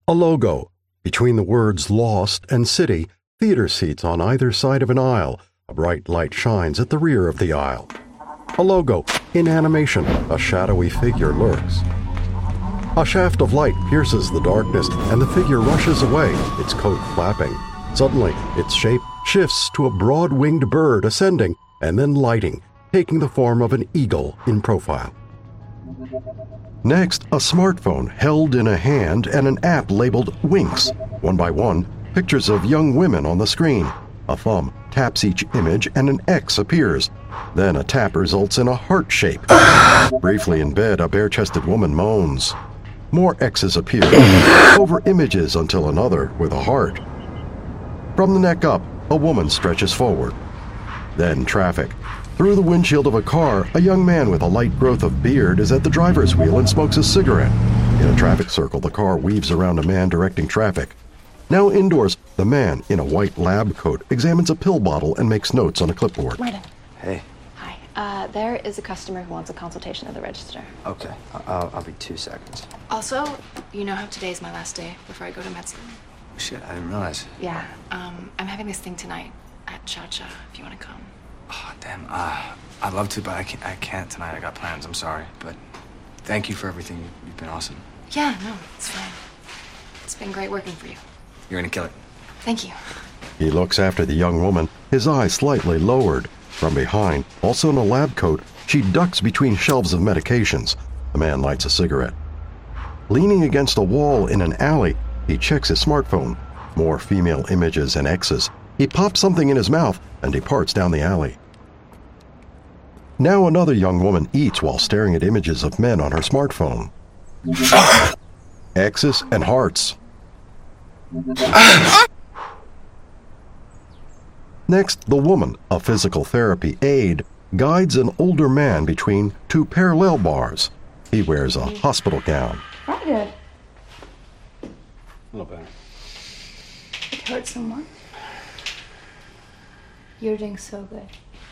A logo. Between the words Lost and City, theater seats on either side of an aisle. A bright light shines at the rear of the aisle. A logo. In animation, a shadowy figure lurks. A shaft of light pierces the darkness, and the figure rushes away, its coat flapping. Suddenly, its shape shifts to a broad-winged bird ascending and then lighting, taking the form of an eagle in profile. Next, a smartphone held in a hand and an app labeled Winks. One by one, pictures of young women on the screen. A thumb taps each image and an X appears. Then a tap results in a heart shape. Briefly in bed, a bare-chested woman moans. More X's appear over images until another with a heart. From the neck up, a woman stretches forward. Then traffic. Through the windshield of a car, a young man with a light growth of beard is at the driver's wheel and smokes a cigarette. In a traffic circle, the car weaves around a man directing traffic. Now indoors, the man in a white lab coat examines a pill bottle and makes notes on a clipboard. Martin. Hey. Hi. There is a customer who wants a consultation at the register. Okay. I'll be 2 seconds. Also, you know how today's my last day before I go to med school? Shit, I didn't realize. Yeah. I'm having this thing tonight at Cha Cha, if you want to come. Oh, damn. I'd love to, but I can't tonight. I got plans. I'm sorry. But thank you for everything. You've been awesome. Yeah, no, it's fine. It's been great working for you. You're gonna kill it. Thank you. He looks after the young woman, his eyes slightly lowered. From behind, also in a lab coat, she ducks between shelves of medications. The man lights a cigarette. Leaning against a wall in an alley, he checks his smartphone. More female images and X's. He pops something in his mouth and departs down the alley. Now another young woman eats while staring at images of men on her smartphone. X's and hearts. Next, the woman, a physical therapy aide, guides an older man between two parallel bars. He wears a hospital gown. Very good. A little better. It hurt someone. You're doing so good.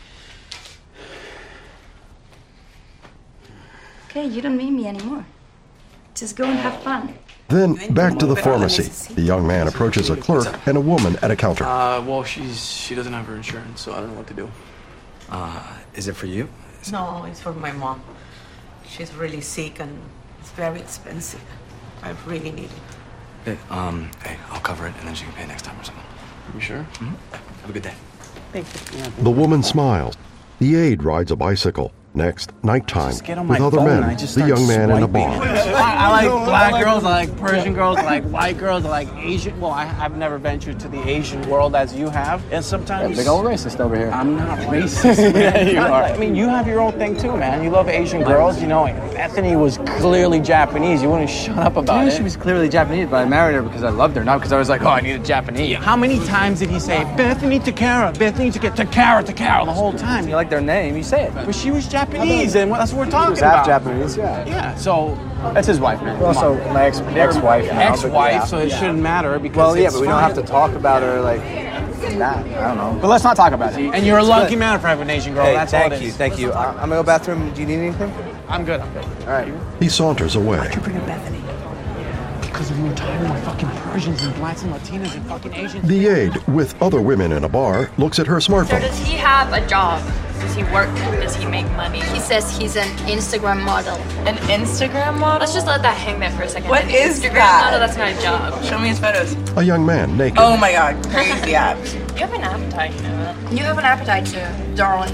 Okay, you don't need me anymore. Just go and have fun. Then, back to the pharmacy. The young man approaches a clerk and a woman at a counter. Well, she doesn't have her insurance, so I don't know what to do. Is it for you? No, it's for my mom. She's really sick and it's very expensive. I really need it. Hey, I'll cover it and then she can pay next time or something. You sure? Mm-hmm. Have a good day. Thank you. The woman smiles. The aide rides a bicycle. Next, nighttime, with other men, the young man in a bar. I like black girls, I like Persian girls, I like white girls, I like Asian. Well, I've never ventured to the Asian world as you have. And sometimes... Big old racist over here. I'm not racist, man. You are. I mean, you have your own thing too, man. You love Asian girls. You know, Bethany was clearly Japanese. You wouldn't shut up about it. She was clearly Japanese, but I married her because I loved her, not because I was like, oh, I need a Japanese. How many times did he say, Bethany Takara, Bethany Takara, the whole time? You like their name, you say it. But she was Japanese, and that's what we're talking She was half about. Japanese, yeah. Yeah, so... That's his wife, man. Also, my ex-wife. Ex-wife, so it shouldn't matter because well, yeah, it's but we don't have to talk about her like that. I don't know. But let's not talk about it. And you're a lucky man for having an Asian girl. Hey, that's all it thank you, is. thank you. I'm gonna go bathroom. Do you need anything? I'm good. All right. He saunters away. Why'd you bring up Bethany? Because we were tired of fucking Persians and blacks and Latinas and fucking Asians. The aide, with other women in a bar, looks at her smartphone. So does he have a job? Does he work? Does he make money? He says he's an Instagram model. An Instagram model? Let's just let that hang there for a second. What An is Instagram that? model, that's not a job. Show me his photos. A young man, naked. Oh my god, crazy abs. You have an appetite, you know that? You have an appetite too, darling.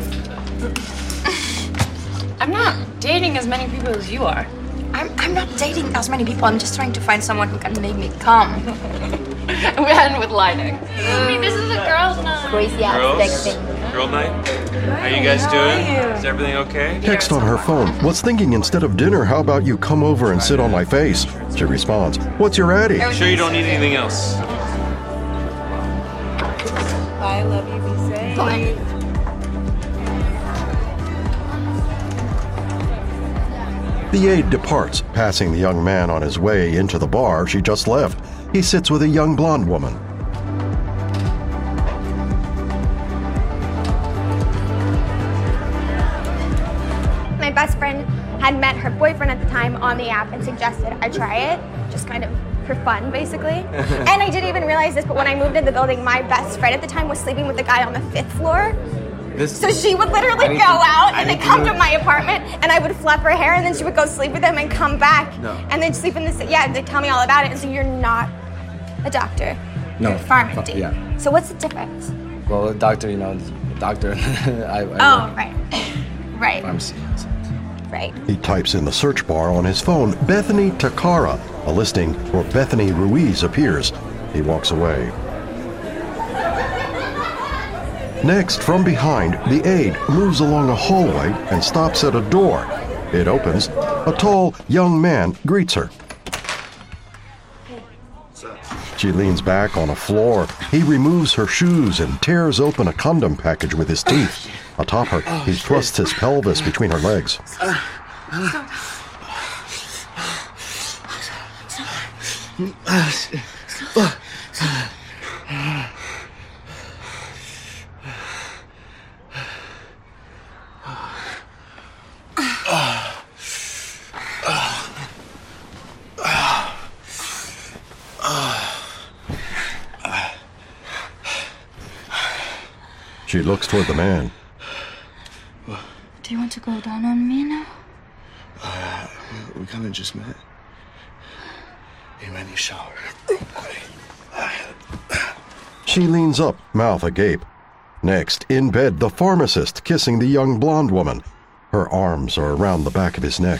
I'm not dating as many people as you are. I'm not dating as many people. I'm just trying to find someone who can make me come. We end with lighting. Hey, this is a girls' night. Crazy ass texting. Girl night? How you guys doing? Is everything okay? Text on her phone. Was thinking instead of dinner, how about you come over and sit on my face? She responds, what's your addy? Sure you don't need anything else? Bye, love you, be safe. Bye. The aide departs, passing the young man on his way into the bar she just left. He sits with a young blonde woman. My best friend had met her boyfriend at the time on the app and suggested I try it. Just kind of for fun, basically. And I didn't even realize this, but when I moved in the building, my best friend at the time was sleeping with the guy on the 5th floor. So she would literally go out and then come to my apartment, and I would flap her hair, and then she would go sleep with him and come back, and then sleep in the they tell me all about it. And so you're not a doctor. No. You're a pharmacist. Yeah. So what's the difference? Well, a doctor, doctor. Right. Pharmacy. Right. He types in the search bar on his phone, Bethany Takara. A listing for Bethany Ruiz appears. He walks away. Next, from behind, the aide moves along a hallway and stops at a door. It opens. A tall, young man greets her. She leans back on a floor. He removes her shoes and tears open a condom package with his teeth. Atop her, he thrusts his pelvis between her legs. She looks toward the man. Do you want to go down on me now? We kind of just met. You might need a shower. She leans up, mouth agape. Next, in bed, the pharmacist kissing the young blonde woman. Her arms are around the back of his neck.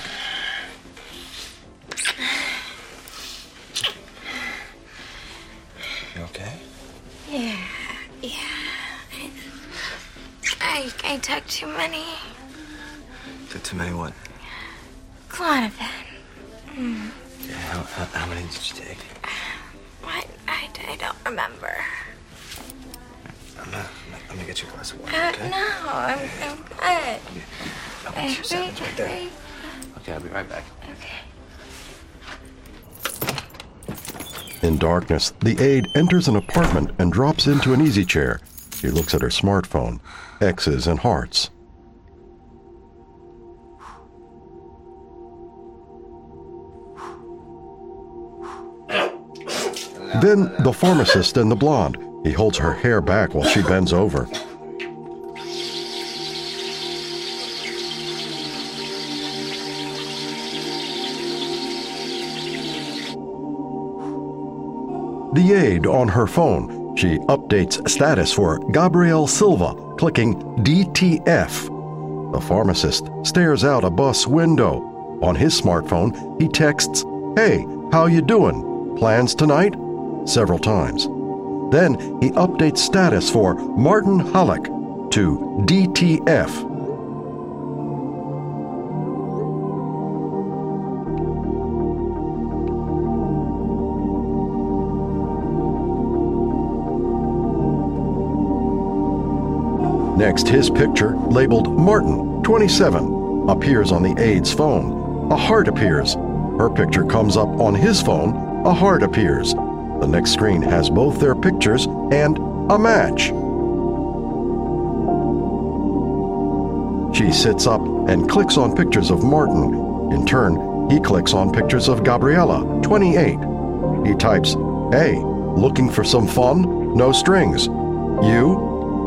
You okay? Yeah. I took too many. Took too many what? Klonopin. Yeah, how many did you take? What? I don't remember. I'm gonna get you a glass of water, okay? No, I'm good. I'll get you something right there. Okay, I'll be right back. Okay. In darkness, the aide enters an apartment and drops into an easy chair. She looks at her smartphone. X's and hearts. Then the pharmacist and the blonde. He holds her hair back while she bends over. The aide on her phone. She updates status for Gabriel Silva, clicking DTF. The pharmacist stares out a bus window. On his smartphone, he texts, "Hey, how you doing? Plans tonight?" several times. Then he updates status for Martin Halleck to DTF. Next, his picture, labeled Martin, 27, appears on the aide's phone. A heart appears. Her picture comes up on his phone. A heart appears. The next screen has both their pictures and a match. She sits up and clicks on pictures of Martin. In turn, he clicks on pictures of Gabriella, 28. He types, "Hey, looking for some fun? No strings. You?"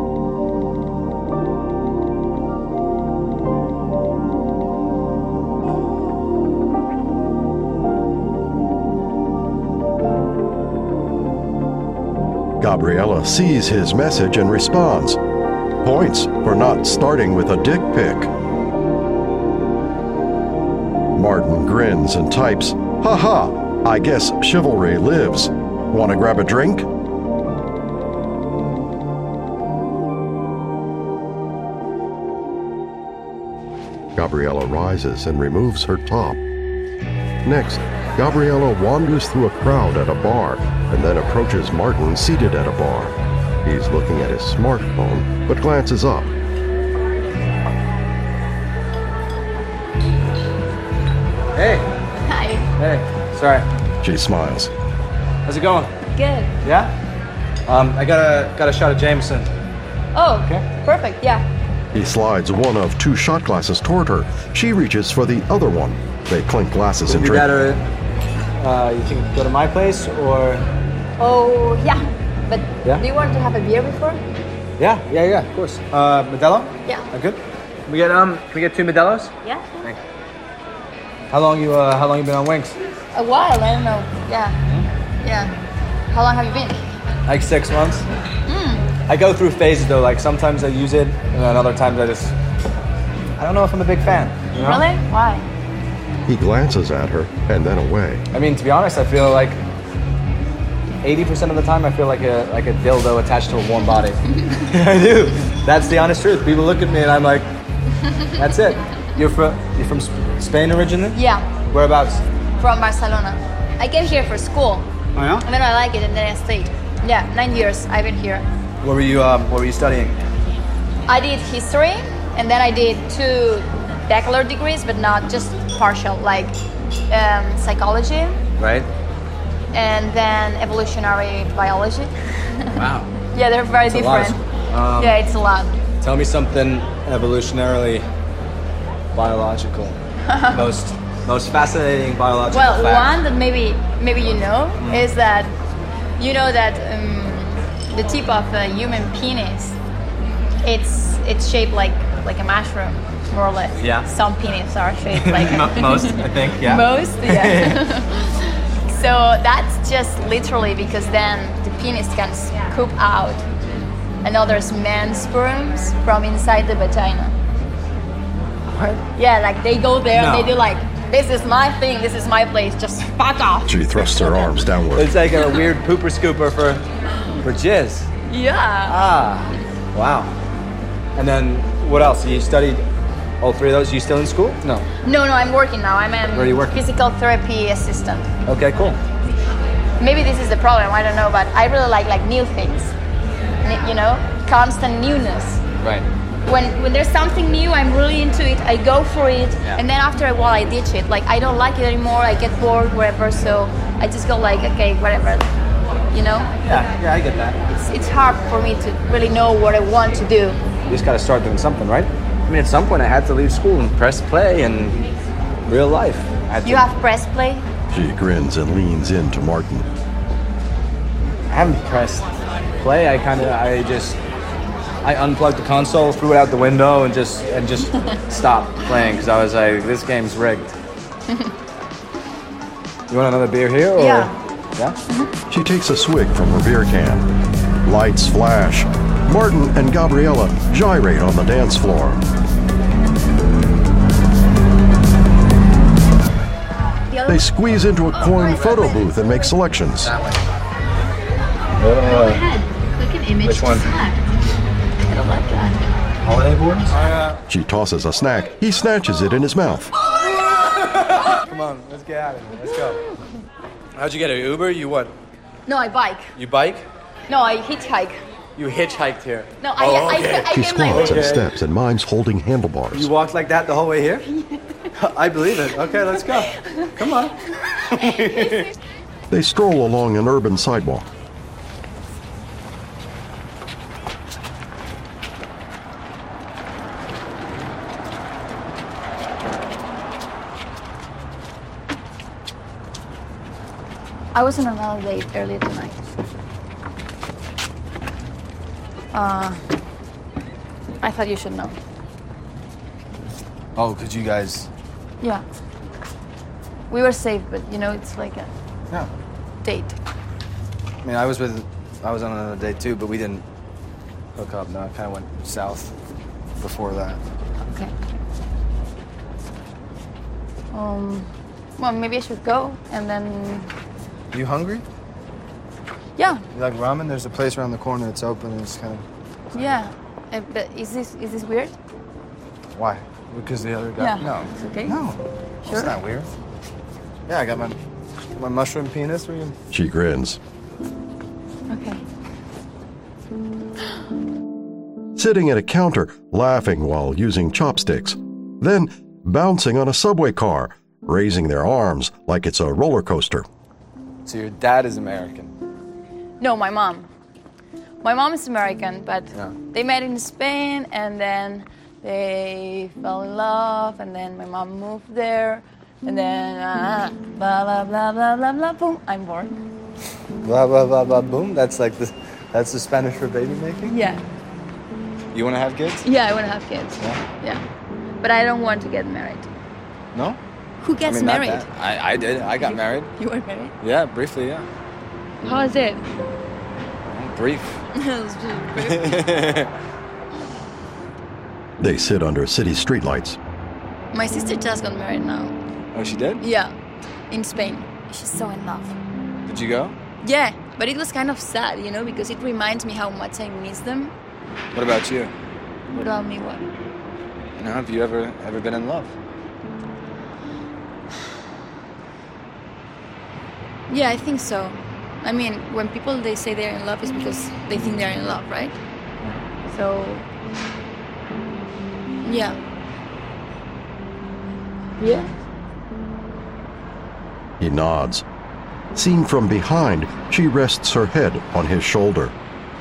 Gabriella sees his message and responds. Points for not starting with a dick pic. Martin grins and types, "Haha, I guess chivalry lives. Want to grab a drink?" Gabriella rises and removes her top. Next, Gabriella wanders through a crowd at a bar and then approaches Martin seated at a bar. He's looking at his smartphone, but glances up. Hey. Hi. Hey. Sorry. She smiles. How's it going? Good. Yeah? I got a shot of Jameson. Oh, okay. Perfect, yeah. He slides one of 2 shot glasses toward her. She reaches for the other one. They clink glasses and drink. You think go to my place or? Oh, yeah. But Yeah? do you want to have a beer before? Yeah, of course. Modelo? Yeah. Good. Can we get 2 Modelos? Yeah. Thanks. How long you been on Wings? A while, I don't know. Yeah. Yeah. How long have you been? Like 6 months. I go through phases though. Like sometimes I use it, and then other times I don't know if I'm a big fan. You know? Really? Why? He glances at her and then away. I mean, to be honest, I feel like 80% of the time I feel like a dildo attached to a warm body. I do. That's the honest truth. People look at me and I'm like, that's it. You're from Spain originally? Yeah. Whereabouts? From Barcelona. I came here for school. Oh yeah? And then I like it and then I stayed. Yeah, 9 years I've been here. What were you studying? I did history and then I did 2 bachelor degrees, but not just partial, like psychology. Right. And then evolutionary biology. Wow. Yeah, they're very different. Yeah, it's a lot. Tell me something evolutionarily biological. most fascinating biological Well, fact. one that maybe you know is that you know that the tip of a human penis, it's shaped like a mushroom, more or less. Yeah. Some penis are shaped like most, I think. Yeah. Most, yeah. So that's just literally because then the penis can scoop out another man's sperms from inside the vagina. What? Yeah, like they go there and No. they do like, this is my thing, this is my place, just fuck off. She thrusts her arms downward. It's like a weird pooper scooper for jizz. Yeah. Ah, wow. And then what else? You studied all 3 of those? You still in school? No. No, I'm working now. I'm Where are you a working? physical therapy assistant. Okay, cool. Maybe this is the problem, I don't know, but I really like new things. You know, constant newness. Right. When there's something new, I'm really into it. I go for it, and then after a while, I ditch it. Like I don't like it anymore. I get bored, whatever. So I just go like, okay, whatever. You know? Yeah, I get that. It's hard for me to really know what I want to do. You just got to start doing something, right? I mean, at some point I had to leave school and press play in real life. You have press play? She grins and leans into Martin. I haven't pressed play. I unplugged the console, threw it out the window, and just stopped playing because I was like, this game's rigged. You want another beer here? Or? Yeah. Yeah? She takes a swig from her beer can. Lights flash. Martin and Gabriella gyrate on the dance floor. They squeeze into a coin photo booth and make selections. Go ahead. Click an image Which one? to select. I don't like that. Holiday boards? She tosses a snack. He snatches it in his mouth. Come on, let's get out of here. Let's go. How'd you get it? Uber? You what? No, I bike. You bike? No, I hitchhike. You hitchhiked here. No, okay. I She came like squats and Okay. steps and mimes holding handlebars. You walked like that the whole way here? I believe it. Okay, let's go. Come on. They stroll along an urban sidewalk. I was on another date earlier tonight. I thought you should know. Oh, could you guys? Yeah. We were safe, but you know, it's like a Yeah. date. I mean, I was on another date too, but we didn't hook up. No, I kind of went south before that. Okay. Well, maybe I should go, and then, You hungry? yeah, You like ramen? There's a place around the corner that's open. And it's kind of yeah. But is this weird? why? Because the other guy. Yeah. No. It's okay? No. Sure? It's not weird. Yeah, I got my mushroom penis. For you. She grins. Okay. Sitting at a counter, laughing while using chopsticks. Then bouncing on a subway car, raising their arms like it's a roller coaster. So your dad is American. No, my mom. My mom is American, but Yeah. they met in Spain, and then they fell in love, and then my mom moved there, And then, blah, blah, blah, blah, blah, blah, boom, I'm born. Blah, blah, blah, blah, boom. That's the Spanish for baby making? Yeah. You want to have kids? Yeah, I want to have kids. Yeah. But I don't want to get married. No? Who gets married? I did. I got married. You were married? Yeah, briefly, yeah. How is it? Brief. It's just brief. They sit under city streetlights. My sister just got married now. Oh, she did? Yeah, in Spain. She's so in love. Did you go? Yeah, but it was kind of sad, you know, because it reminds me how much I miss them. What about you? What about me, what? You know, have you ever been in love? Yeah, I think so. I mean, when people, they say they're in love, it's because they think they're in love, right? So, yeah. Yeah. He nods. Seen from behind, she rests her head on his shoulder.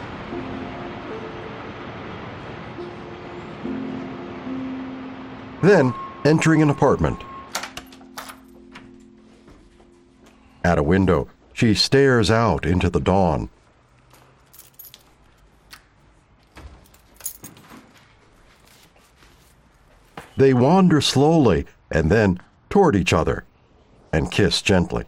Then, entering an apartment. At a window, she stares out into the dawn. They wander slowly and then toward each other and kiss gently.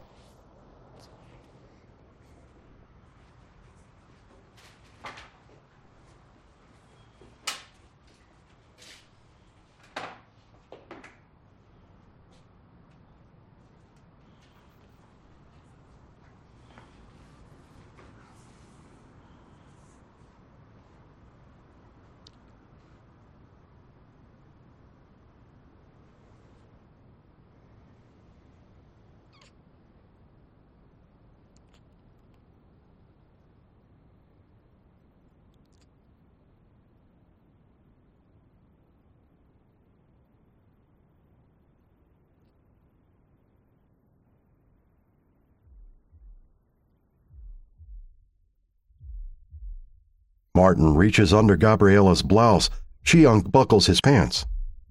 Martin reaches under Gabriella's blouse. She unbuckles his pants.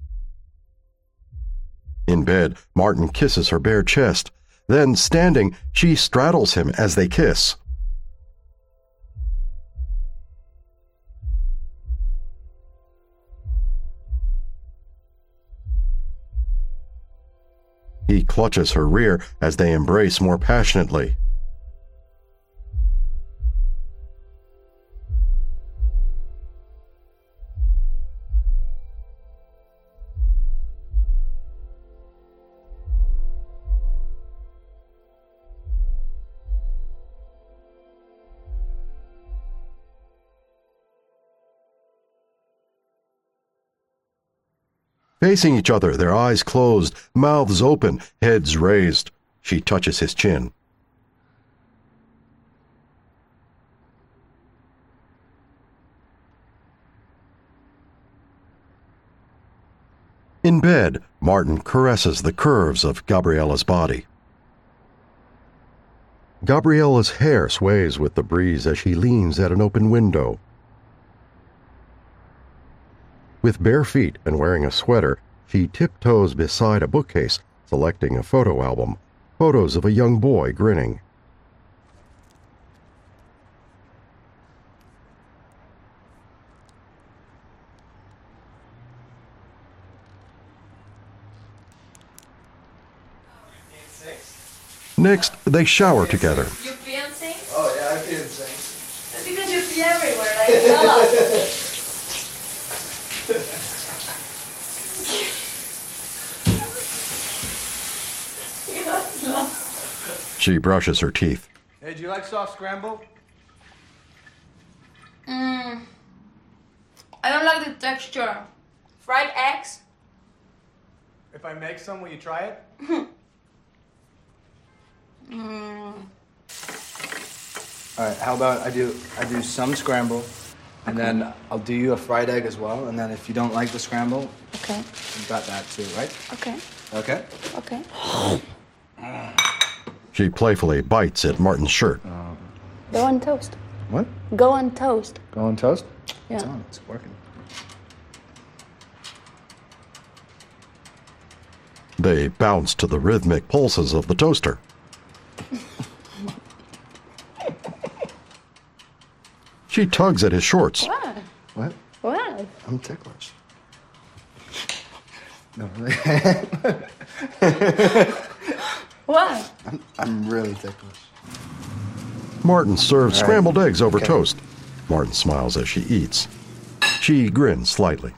In bed, Martin kisses her bare chest. Then, standing, she straddles him as they kiss. He clutches her rear as they embrace more passionately. Facing each other, their eyes closed, mouths open, heads raised. She touches his chin. In bed, Martin caresses the curves of Gabriella's body. Gabriella's hair sways with the breeze as she leans at an open window. With bare feet and wearing a sweater, she tiptoes beside a bookcase, selecting a photo album, photos of a young boy grinning. Next, they shower together. You fiancé? Oh, yeah, I fiancé. That's because you pee everywhere, like, God. She brushes her teeth. Hey, do you like soft scramble? I don't like the texture. Fried eggs? If I make some, will you try it? All right, how about I do some scramble, and then I'll do you a fried egg as well, and then if you don't like the scramble, okay, you got that too, right? Okay. Okay? Okay. She playfully bites at Martin's shirt. Go on toast. What? Go on toast. Go on toast? Yeah. It's on, it's working. They bounce to the rhythmic pulses of the toaster. She tugs at his shorts. What? What? What? I'm ticklish. No, really. What? I'm really ticklish. Martin serves All right. scrambled eggs over Okay. toast. Martin smiles as she eats. She grins slightly.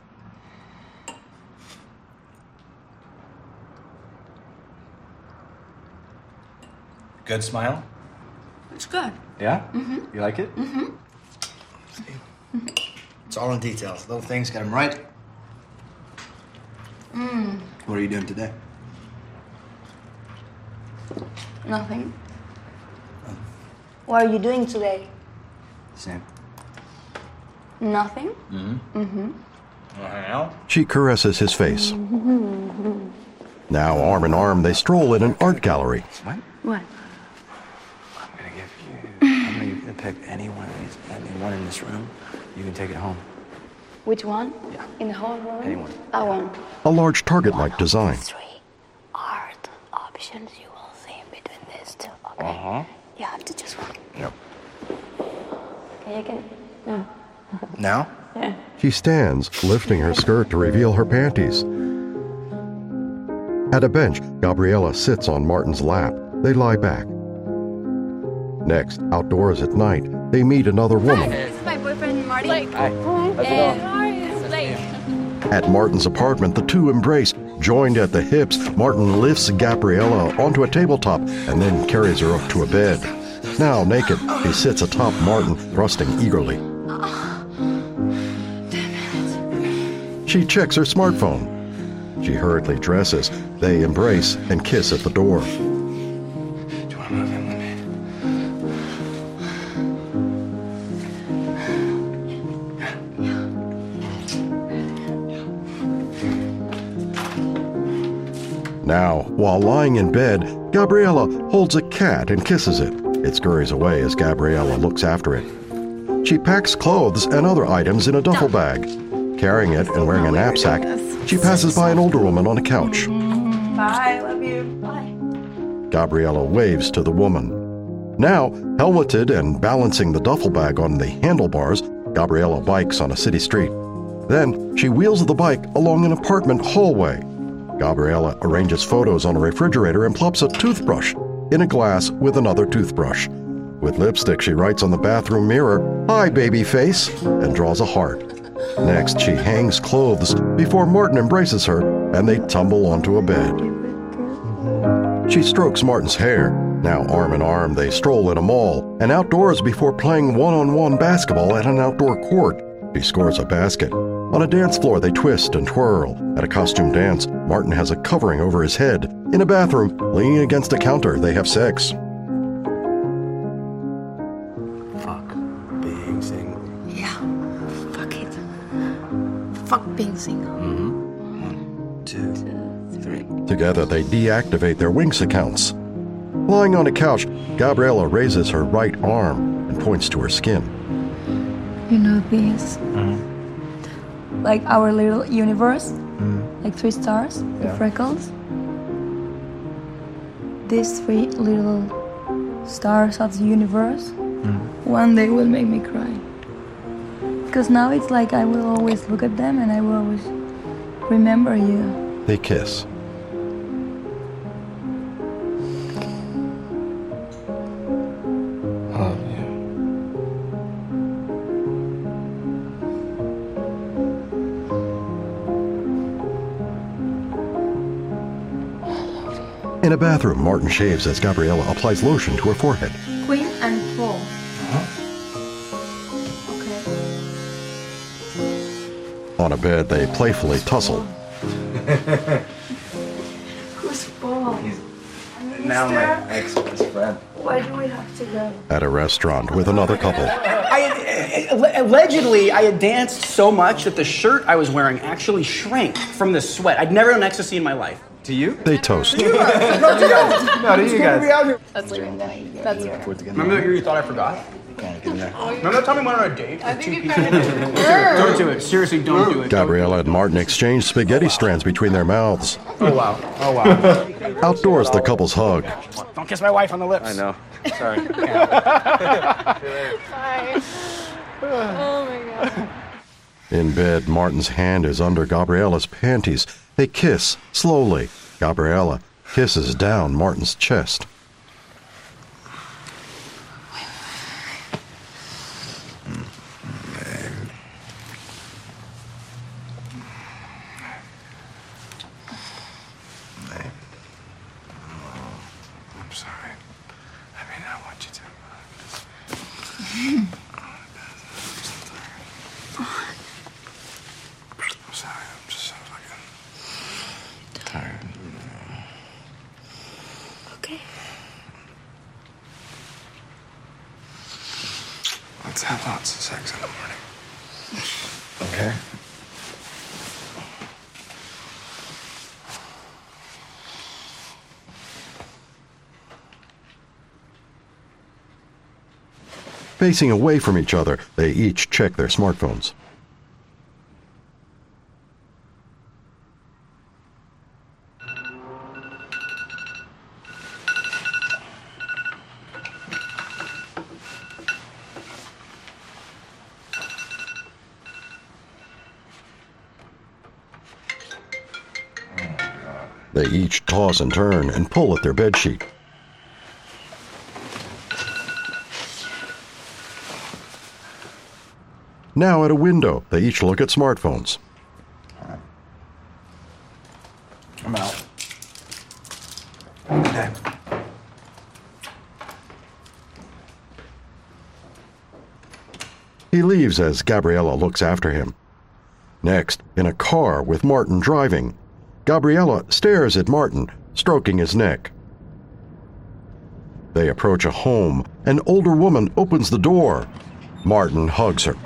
Good smile? It's good. Yeah? Mm-hmm. You like it? Mm-hmm. It's all in details. Little things, get them right. Mm, What are you doing today? nothing. What are you doing today? Same. Nothing? Mm-hmm. Mm-hmm. Wanna hang out? She caresses his face. Now, arm in arm, they stroll in an art gallery. What? What? I'm gonna pick anyone in this room. You can take it home. Which one? Yeah. In the whole room? Anyone. That one. A large Target-like design. Art options you will see in between these two. Okay. Uh-huh. You have to choose one. Yep. Okay, you can. No. Now? Yeah. She stands, lifting her skirt to reveal her panties. At a bench, Gabriella sits on Martin's lap. They lie back. Next, outdoors at night, they meet another woman. This is my boyfriend, Marty. Hi. How's it going? Blake. At Martin's apartment, the two embrace. Joined at the hips, Martin lifts Gabriella onto a tabletop and then carries her up to a bed. Now, naked, he sits atop Martin, thrusting eagerly. She checks her smartphone. She hurriedly dresses. They embrace and kiss at the door. Do you want to move in with me? Now, while lying in bed, Gabriella holds a cat and kisses it. It scurries away as Gabriella looks after it. She packs clothes and other items in a duffel bag. Carrying it and wearing a knapsack, she passes by an older woman on a couch. Bye, love you. Bye. Gabriella waves to the woman. Now, helmeted and balancing the duffel bag on the handlebars, Gabriella bikes on a city street. Then, she wheels the bike along an apartment hallway. Gabriella arranges photos on a refrigerator and plops a toothbrush in a glass with another toothbrush. With lipstick, she writes on the bathroom mirror, "Hi, baby face," and draws a heart. Next, she hangs clothes before Martin embraces her, and they tumble onto a bed. She strokes Martin's hair. Now, arm in arm, they stroll in a mall and outdoors before playing one-on-one basketball at an outdoor court. She scores a basket. On a dance floor, they twist and twirl. At a costume dance, Martin has a covering over his head. In a bathroom, leaning against a counter, they have sex. Fuck being single. Yeah. Fuck it. Fuck being single. Mm-hmm. 1, 2, 3. Together, they deactivate their Winx accounts. Lying on a couch, Gabriella raises her right arm and points to her skin. You know this? Like our little universe? Like 3 stars, the freckles? These 3 little stars of the universe one day will make me cry. Because now it's like I will always look at them and I will always remember you. They kiss. In a bathroom, Martin shaves as Gabriella applies lotion to her forehead. Queen and Paul. Okay. On a bed, they playfully tussle. Who's Paul? Now my ex-best friend. Why do we have to go? At a restaurant with another couple. Allegedly, I had danced so much that the shirt I was wearing actually shrank from the sweat. I'd never known ecstasy in my life. To you? They toast. No, to you guys. That's leaving that. That's Remember that year you thought I forgot? Remember that time we went on a date? I think you Don't do it. Seriously, don't do it. Gabriella and Martin exchange spaghetti strands between their mouths. Oh, wow. Oh, wow. Outdoors, the couples hug. Don't kiss my wife on the lips. I know. Sorry. Bye. Oh my god. In bed, Martin's hand is under Gabriella's panties. They kiss, slowly. Gabriella kisses down Martin's chest. I'm sorry. I mean, I want you to. I'm sorry. I'm just so fucking tired. Okay. Let's have lots of sex in the morning. Okay? Facing away from each other, they each check their smartphones. They each toss and turn and pull at their bedsheet. Now at a window, they each look at smartphones. I'm out. Okay. He leaves as Gabriella looks after him. Next, in a car with Martin driving, Gabriella stares at Martin, stroking his neck. They approach a home. An older woman opens the door. Martin hugs her.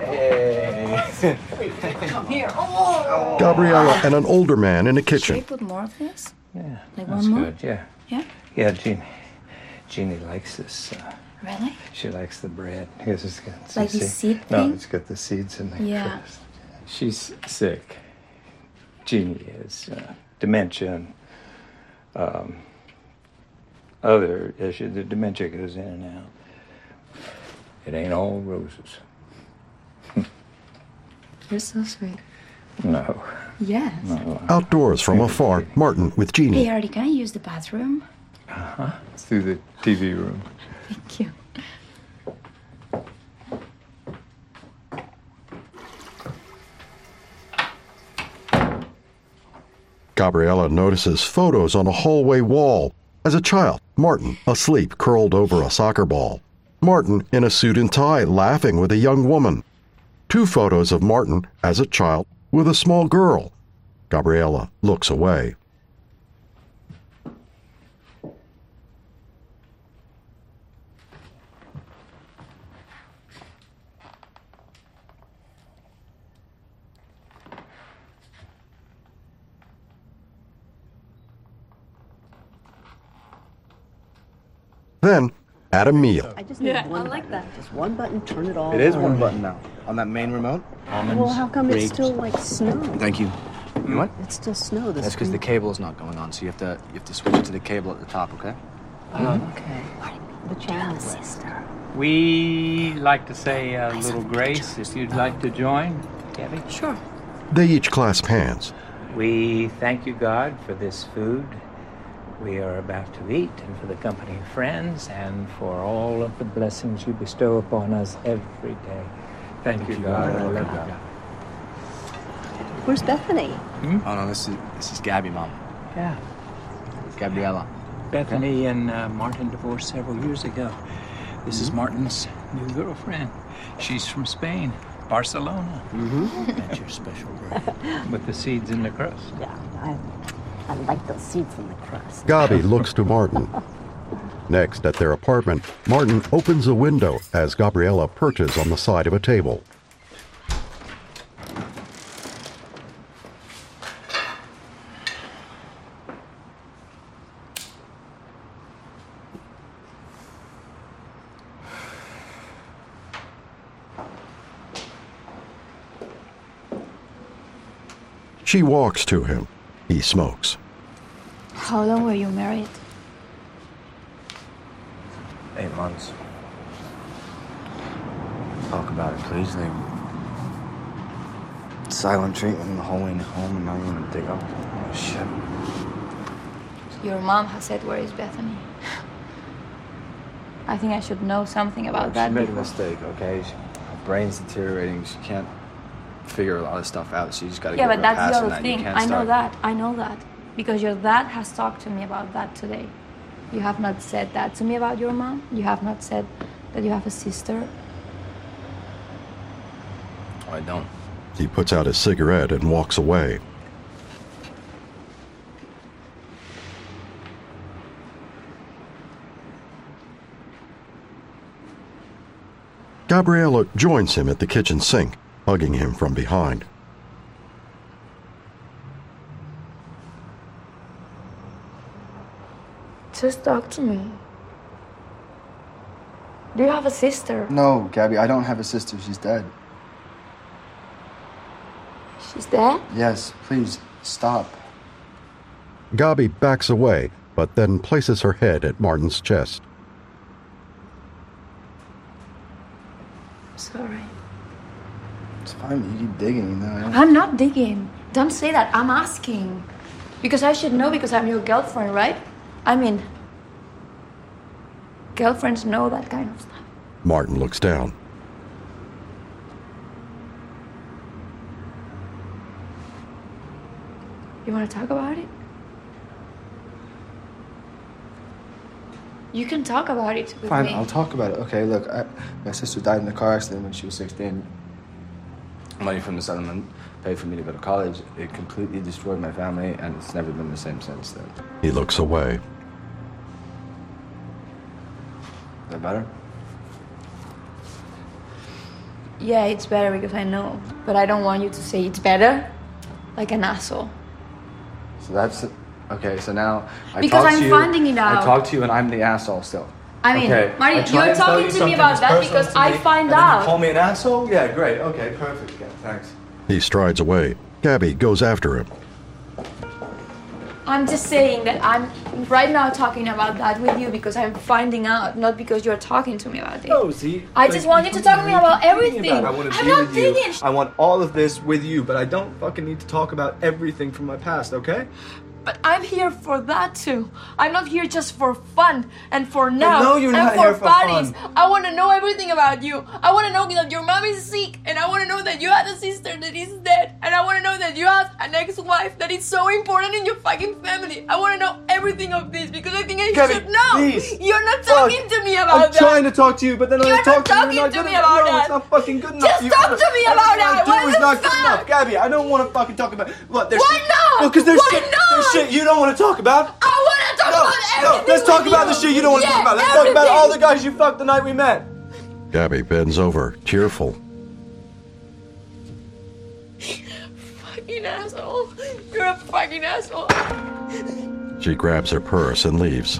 Come here. Gabriella and an older man in the kitchen. Should I put more of this? Yeah, Like that's one more? good. Yeah. Yeah? Yeah, Jeannie likes this. Really? She likes the bread. Here's it's got Like the seed No, thing? it's got the seeds in the Yeah. crust. She's sick. Jeannie is dementia and other issues. The dementia goes in and out. It ain't all roses. You're so sweet. No. Yes. No. Outdoors from afar, Martin with Jeannie. Hey, Artie, can I use the bathroom? Uh-huh. It's through the TV room. Thank you. Gabriella notices photos on a hallway wall. As a child, Martin asleep curled over a soccer ball. Martin in a suit and tie laughing with a young woman. 2 photos of Martin as a child with a small girl. Gabriella looks away. Then, at a meal. I just need one. I like that. Just one button, turn it all. It is on. one button now on that main remote. Well, how come it's still like snow? Thank you. You what? It's still snow. That's because the cable is not going on, so you have to switch it to the cable at the top, okay? Okay. The channel sister. We like to say a little grace if you'd like to join, Gabby. Sure. They each clasp hands. We thank you, God, for this food we are about to eat, and for the company of friends, and for all of the blessings you bestow upon us every day. Thank you, God. I love you, God. Where's Bethany? Oh no, this is Gabby, Mom. Yeah. Gabriella. Bethany and Martin divorced several years ago. This is Martin's new girlfriend. She's from Spain, Barcelona. That's your special bread with the seeds in the crust. Yeah, I like those seeds in the crust. Gabi looks to Martin. Next, at their apartment, Martin opens a window as Gabriella perches on the side of a table. She walks to him. He smokes. How long were you married? 8 months. Talk about it, please. Like, silent treatment in the hallway and home, and now you want to dig up. Oh, shit. Your mom has said, where is Bethany? I think I should know something about that. She made a before. mistake, okay? Her brain's deteriorating. She can't figure a lot of stuff out. She just got to Yeah, give but her a that's pass the on other that. thing. You can't I know start- that. I know that. Because your dad has talked to me about that today. You have not said that to me about your mom. You have not said that you have a sister. Oh, I don't. He puts out his cigarette and walks away. Gabriella joins him at the kitchen sink, hugging him from behind. Just talk to me. Do you have a sister? No, Gabby, I don't have a sister. She's dead. She's dead? Yes, please, stop. Gabi backs away, but then places her head at Martin's chest. Sorry. It's fine, you keep digging. I'm not digging. Don't say that. I'm asking. Because I should know because I'm your girlfriend, right? I mean, girlfriends know that kind of stuff. Martin looks down. You want to talk about it? You can talk about it with Fine, me. I'll talk about it. Okay, look, my sister died in a car accident when she was 16. Money from the settlement paid for me to go to college. It completely destroyed my family, and it's never been the same since then. He looks away. Is that better? Yeah, it's better because I know. But I don't want you to say it's better like an asshole. So that's... Okay, so now I Because talk I'm to you, finding it out. I talk to you and I'm the asshole still. I mean, okay. Marty, I try you're and tell talking you to me something about that's that personal because to I me, find and then out. You call me an asshole? Yeah, great. Okay, perfect. Yeah, thanks. He strides away. Gabby goes after him. I'm just saying that I'm right now talking about that with you because I'm finding out, not because you're talking to me about it. No, see? I just want you to talk to me about everything. I want to I'm be not with you. digging. I want all of this with you, but I don't fucking need to talk about everything from my past, okay? But I'm here for that too. I'm not here just for fun and for now. no, you're not and for here for parties. fun. I want to know everything about you. I want to know that your mom is sick, and I want to know that you had a sister that is dead, and I want to know that you have an ex-wife that is so important in your fucking family. I want to know everything of this because I think I Gabby, should know. please. You're not talking to me about I'm that. trying to talk to you, but then You're I not talk to you. talking you're not to good me enough. about No, that. it's not fucking good enough. Just talk to me about that. Everything I do What is the not good fuck? enough, Gabby. I don't want to fucking talk about. Look, there's Why shit. not? Well, because there's Why shit. not? There's shit you don't want to talk about. I want to talk about everything. No, let's talk with about you. the shit you don't want to Yeah, talk about. Let's talk about everything. all the guys you fucked the night we met. Gabby bends over, tearful. Fucking asshole. You're a fucking asshole. She grabs her purse and leaves.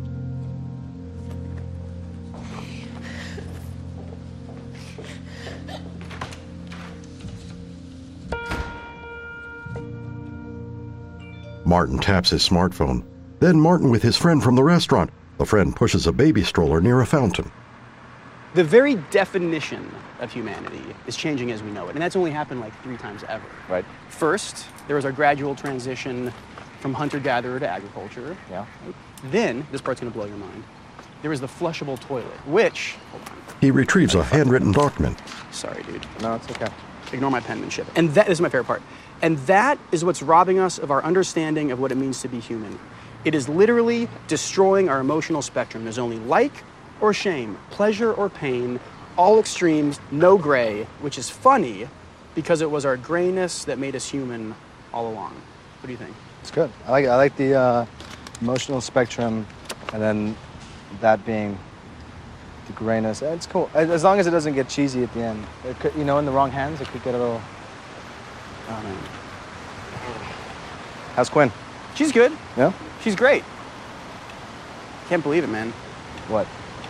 Martin taps his smartphone. Then Martin with his friend from the restaurant. The friend pushes a baby stroller near a fountain. The very definition of humanity is changing as we know it, and that's only happened like 3 times ever. Right. First, there was our gradual transition from hunter-gatherer to agriculture. Yeah. Then, this part's gonna blow your mind, there was the flushable toilet, which... Hold on. He retrieves a handwritten document. Sorry, dude. No, it's okay. Ignore my penmanship. And that is my favorite part. And that is what's robbing us of our understanding of what it means to be human. It is literally destroying our emotional spectrum. There's only like or shame, pleasure or pain, all extremes, no gray, which is funny because it was our grayness that made us human all along. What do you think? It's good. I like the emotional spectrum, and then that being the grayness. It's cool as long as it doesn't get cheesy at the end. It could, in the wrong hands, it could get a little. Oh, man. How's Quinn? She's good. Yeah. She's great. Can't believe it, man. What?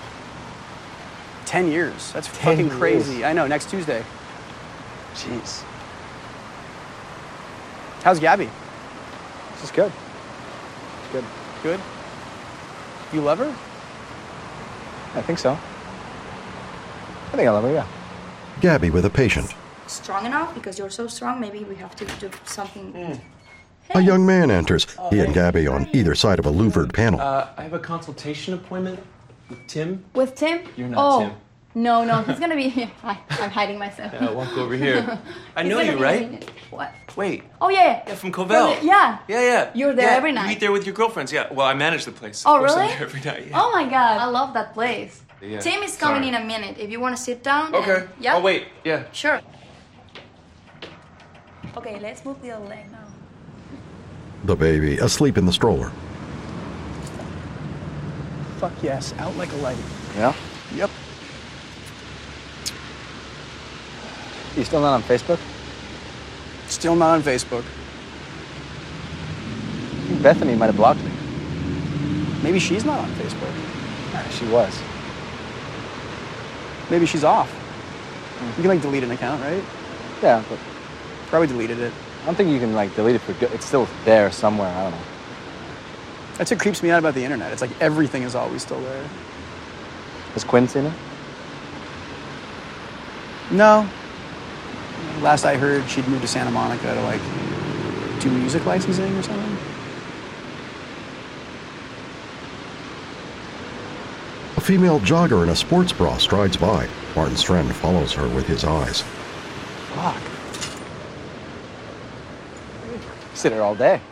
10 years. That's 10 fucking crazy. years. I know, next Tuesday. Jeez. How's Gabby? This is good. Good. Good? You love her? I think so. I think I love her, yeah. Gabby with a patient. Strong enough? Because you're so strong, maybe we have to do something. A young man enters, he and Gabby on either side of a louvered panel. I have a consultation appointment with Tim. With Tim? You're not Tim. No, he's gonna be here. I'm hiding myself. Yeah, walk over here. I know you, right? What? Wait. Oh, yeah. Yeah, from Covell. Yeah. Yeah. You're there every You night. eat there with your girlfriends, yeah. Well, I manage the place. Oh, Of course, really? I'm there every night, yeah. Oh, my God. I love that place. Yeah. Tim is coming Sorry. in a minute. If you want to sit down. Okay. Yeah? Oh, wait. Yeah. Sure. Okay, let's move the other leg now. The baby asleep in the stroller. Fuck yes, out like a light. Yeah? Yep. You still not on Facebook? Still not on Facebook. I think Bethany might have blocked me. Maybe she's not on Facebook. Yeah, she was. Maybe she's off. You can like delete an account, right? Yeah, but Probably deleted it. I don't think you can like delete it for good. It's still there somewhere. I don't know. That's what creeps me out about the internet. It's like everything is always still there. Has Quinn seen it? No. Last I heard, she'd moved to Santa Monica to like do music licensing or something. A female jogger in a sports bra strides by. Martin's friend follows her with his eyes. Fuck. Sit here all day.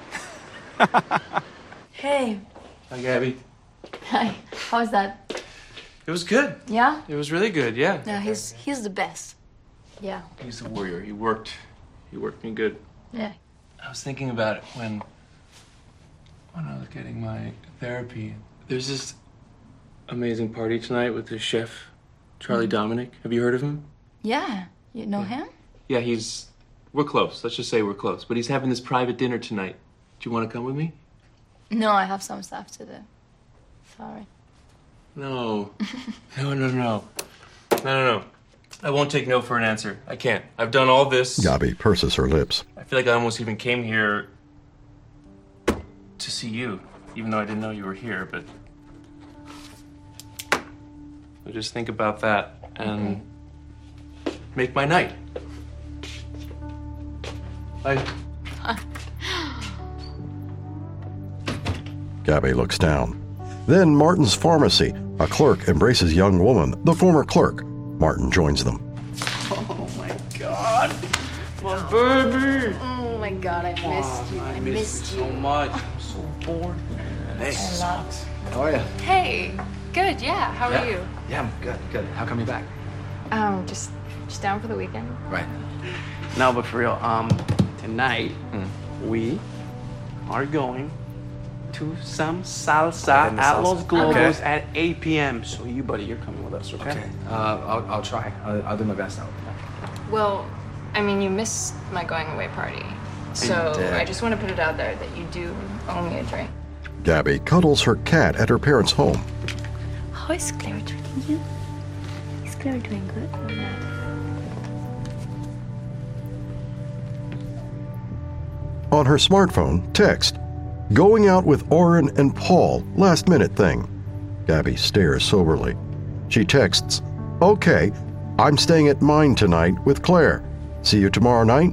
Hey. Hi, Gabby. Hi. How was that? It was good. Yeah? It was really good, yeah. Yeah, he's the best. Yeah. He's a warrior. He worked me good. Yeah. I was thinking about it when I was getting my therapy. There's this amazing party tonight with the chef, Charlie Dominic. Have you heard of him? Yeah. You know him? Yeah, we're close. Let's just say we're close. But he's having this private dinner tonight. Do you want to come with me? No, I have some stuff to do. Sorry. No. No. I won't take no for an answer. I can't. I've done all this. Gabby purses her lips. I feel like I almost even came here to see you, even though I didn't know you were here, but I just think about that and make my night. Bye. Gabby looks down. Then Martin's pharmacy. A clerk embraces young woman, the former clerk. Martin joins them. Oh my God. My baby. Oh my God, I missed you. I missed you so much. I'm so bored. Hey. How are you? Hey, good, yeah. How are you? Yeah, I'm good. How come you're back? Just down for the weekend. Right. No, but for real, tonight we are going to some salsa at Los Globos at 8 p.m. So you, buddy, you're coming with us, okay? Okay. I'll try. I'll do my best. Well, I mean, you missed my going away party. So I just want to put it out there that you do owe me a drink. Gabby cuddles her cat at her parents' home. How is Claire treating you? Is Claire doing good or not? On her smartphone, text. Going out with Oren and Paul, last minute thing. Gabby stares soberly. She texts, okay, I'm staying at mine tonight with Claire. See you tomorrow night?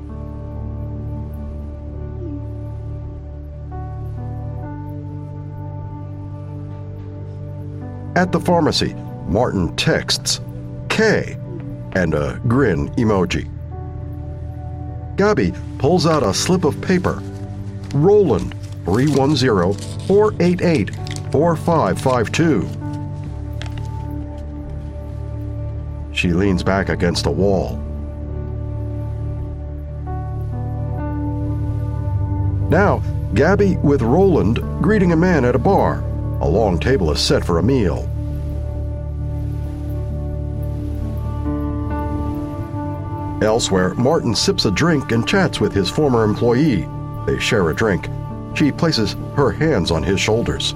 At the pharmacy, Martin texts K and a grin emoji. Gabby pulls out a slip of paper. Roland, 310-488-4552. She leans back against a wall. Now, Gabby with Roland greeting a man at a bar. A long table is set for a meal. Elsewhere, Martin sips a drink and chats with his former employee. They share a drink. She places her hands on his shoulders.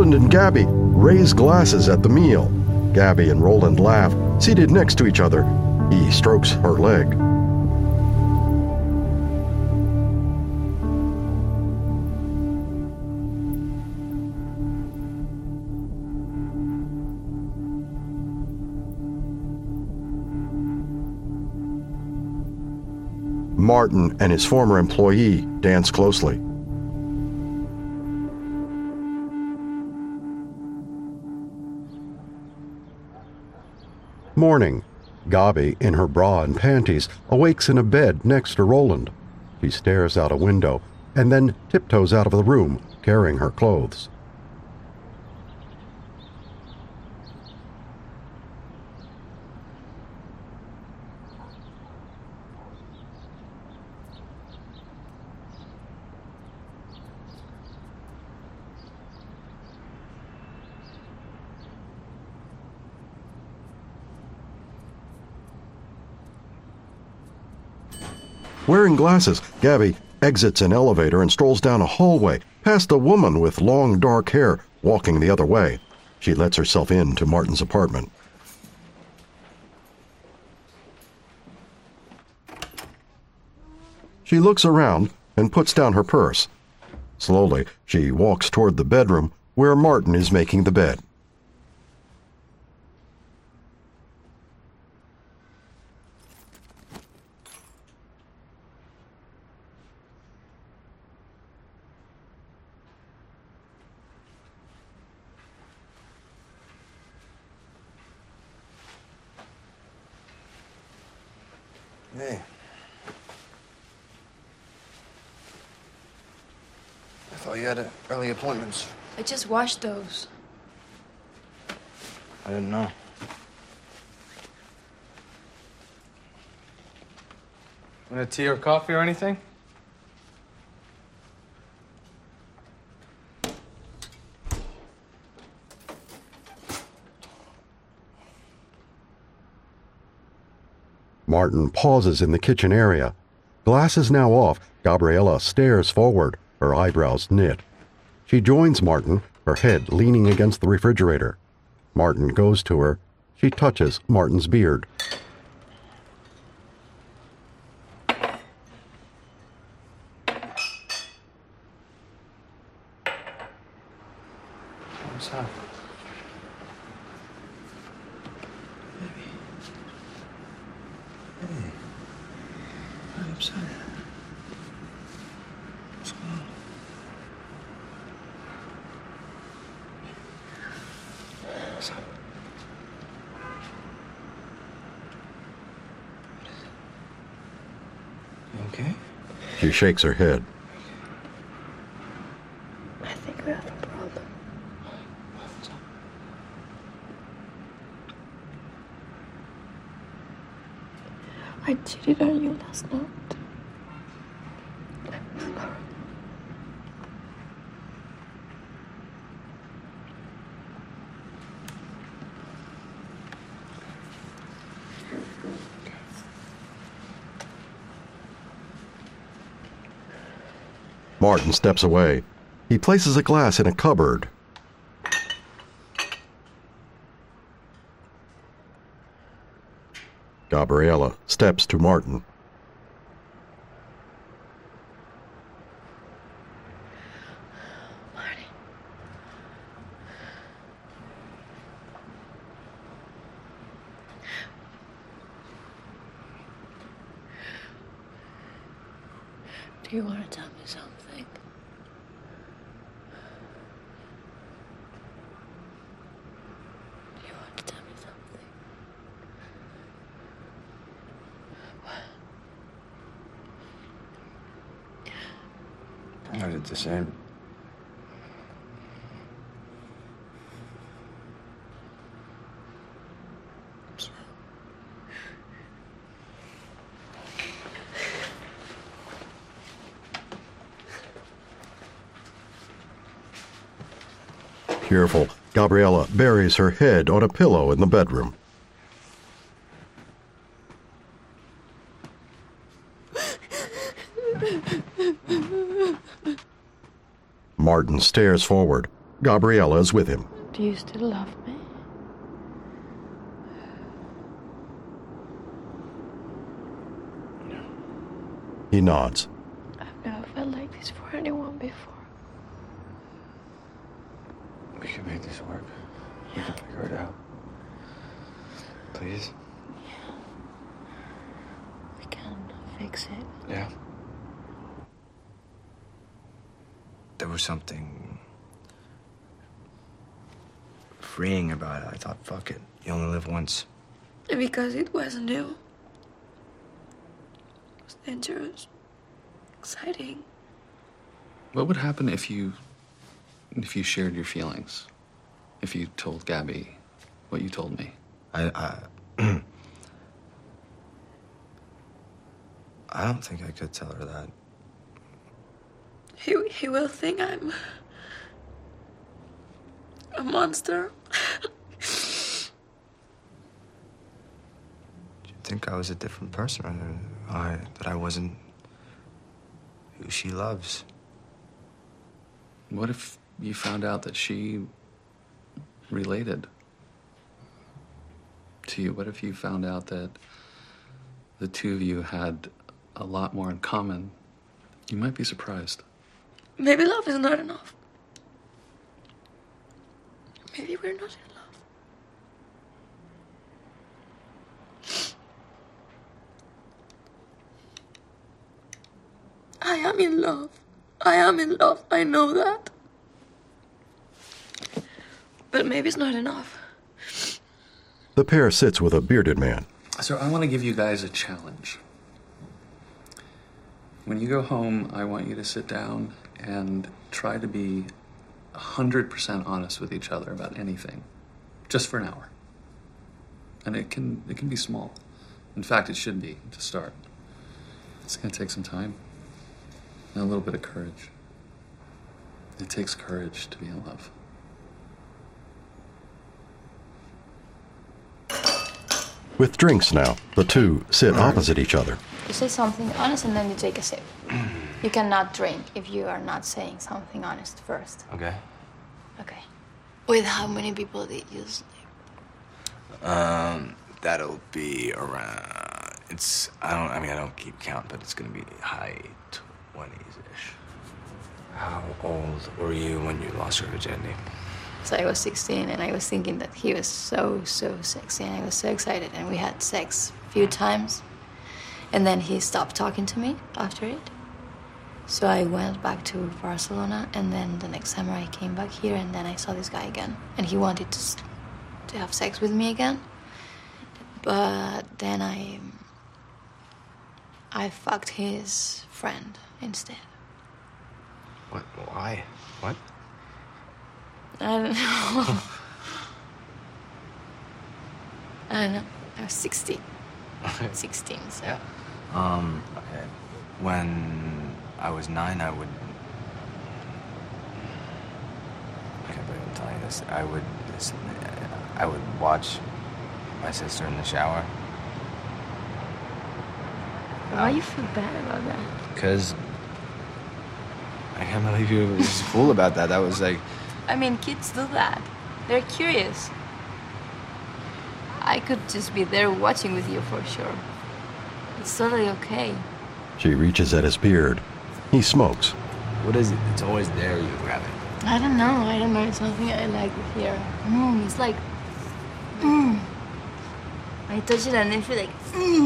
Roland and Gabby raise glasses at the meal. Gabby and Roland laugh, seated next to each other. He strokes her leg. Martin and his former employee dance closely. Morning. Gabby, in her bra and panties, awakes in a bed next to Roland. She stares out a window and then tiptoes out of the room, carrying her clothes. Wearing glasses, Gabby exits an elevator and strolls down a hallway, past a woman with long dark hair walking the other way. She lets herself into Martin's apartment. She looks around and puts down her purse. Slowly, she walks toward the bedroom where Martin is making the bed. Hey. I thought you had early appointments. I just washed those. I didn't know. Want a tea or coffee or anything? Martin pauses in the kitchen area. Glasses now off, Gabriella stares forward, her eyebrows knit. She joins Martin, her head leaning against the refrigerator. Martin goes to her. She touches Martin's beard. What's up? I'm sorry. What's going on? What's up? You okay? She shakes her head. I think we have a problem. What's up? I cheated on you last night. Martin steps away. He places a glass in a cupboard. Gabriella steps to Martin. Marty. Do you want to tell me something? Do you want to tell me something? I did the same. Tearful, Gabriella buries her head on a pillow in the bedroom. Martin stares forward. Gabriella is with him. Do you still love me? He nods. I've never felt like this for anyone before. We can make this work. We can figure it out. Please? We can fix it. Yeah. There was something freeing about it. I thought, fuck it. You only live once. Because it was new. It was dangerous. Exciting. What would happen if you shared your feelings? If you told Gabby what you told me? I don't think I could tell her that. He will think I'm a monster. Do you think I was a different person, or that I wasn't who she loves? What if you found out that she related to you? What if you found out that the two of you had a lot more in common? You might be surprised. Maybe love is not enough. Maybe we're not in love. I am in love. I am in love. I know that. But maybe it's not enough. The pair sits with a bearded man. So I want to give you guys a challenge. When you go home, I want you to sit down and try to be 100% honest with each other about anything, just for an hour. And it can be small. In fact, it should be to start. It's going to take some time and a little bit of courage. It takes courage to be in love. With drinks now, the two sit opposite each other. You say something honest and then you take a sip. You cannot drink if you are not saying something honest first. Okay. Okay. With how many people did you sleep? That'll be around. I don't keep count, but it's gonna be high 20s-ish. How old were you when you lost your virginity? So I was 16 and I was thinking that he was so sexy and I was so excited and we had sex a few times and then he stopped talking to me after it. So I went back to Barcelona and then the next summer I came back here and then I saw this guy again and he wanted to have sex with me again. But then I fucked his friend instead. What? Why? What? I don't know. I don't know. I was 16. 16, so. Yeah. Okay. When I was 9, I can't believe I'm telling you this. I would watch my sister in the shower. Why you feel bad about that? Because I can't believe you were just cool about that. That was like... I mean, kids do that. They're curious. I could just be there watching with you for sure. It's totally okay. She reaches at his beard. He smokes. What is it? It's always there, you grab it. I don't know. It's something I like here. It's like, I touch it and I feel like,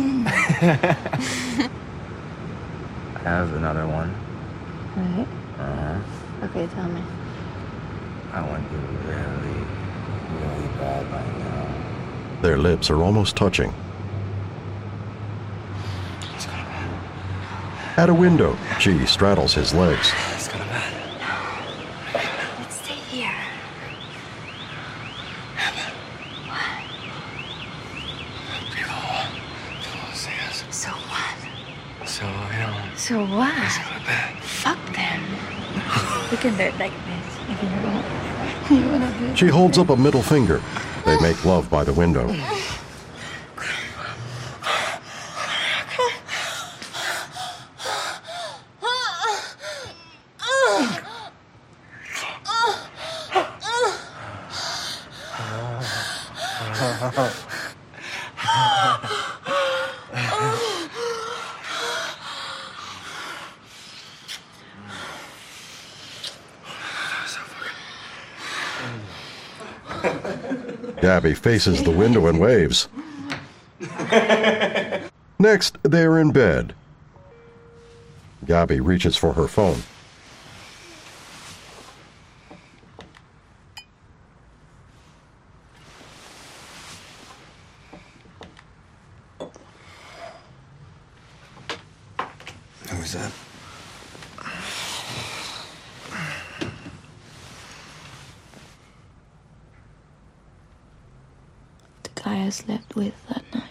I have another one. Right? Uh-huh. Okay, tell me. I want you really, really bad right now. Their lips are almost touching. At a window, she straddles his legs. It's kind of bad. Let's stay here. People say us. So what? So, you know. So what? It's kind of bad. Fuck them. We can do it like this if you want. You wanna do it? She holds up a middle finger. They make love by the window. Gabby faces the window and waves. Next, they're in bed. Gabby reaches for her phone. Who's that? The guy I slept with that night.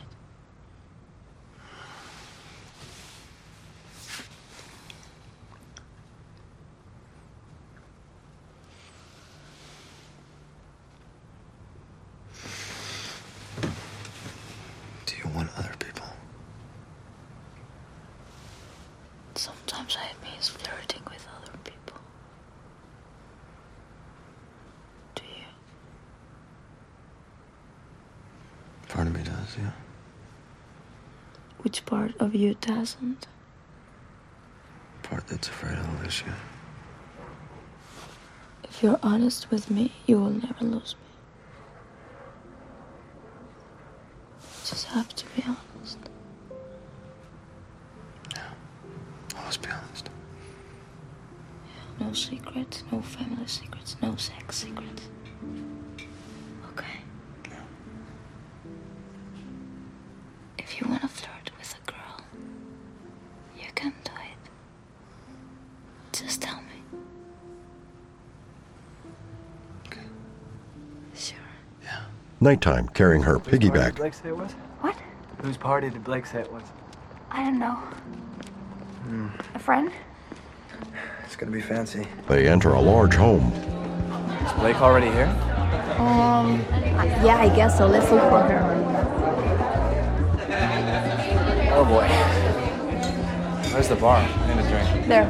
Do you want other people? Sometimes I miss flirting with other people. Do you? Part of me does, yeah. Which part of you doesn't? Part that's afraid I'll lose you. If you're honest with me, you will never lose me. You just have to be honest. Always be honest. No secrets, no family secrets, no sex secrets. Okay? If you want to flirt with a girl, you can do it. Just tell me. Okay. Sure. Nighttime, carrying her piggyback. Blake say it was? What? Whose party did Blake say it was? I don't know. A friend? It's gonna be fancy. They enter a large home. Is Blake already here? Yeah, I guess so. Let's look for her. Oh boy. Where's the bar? I need a drink. There.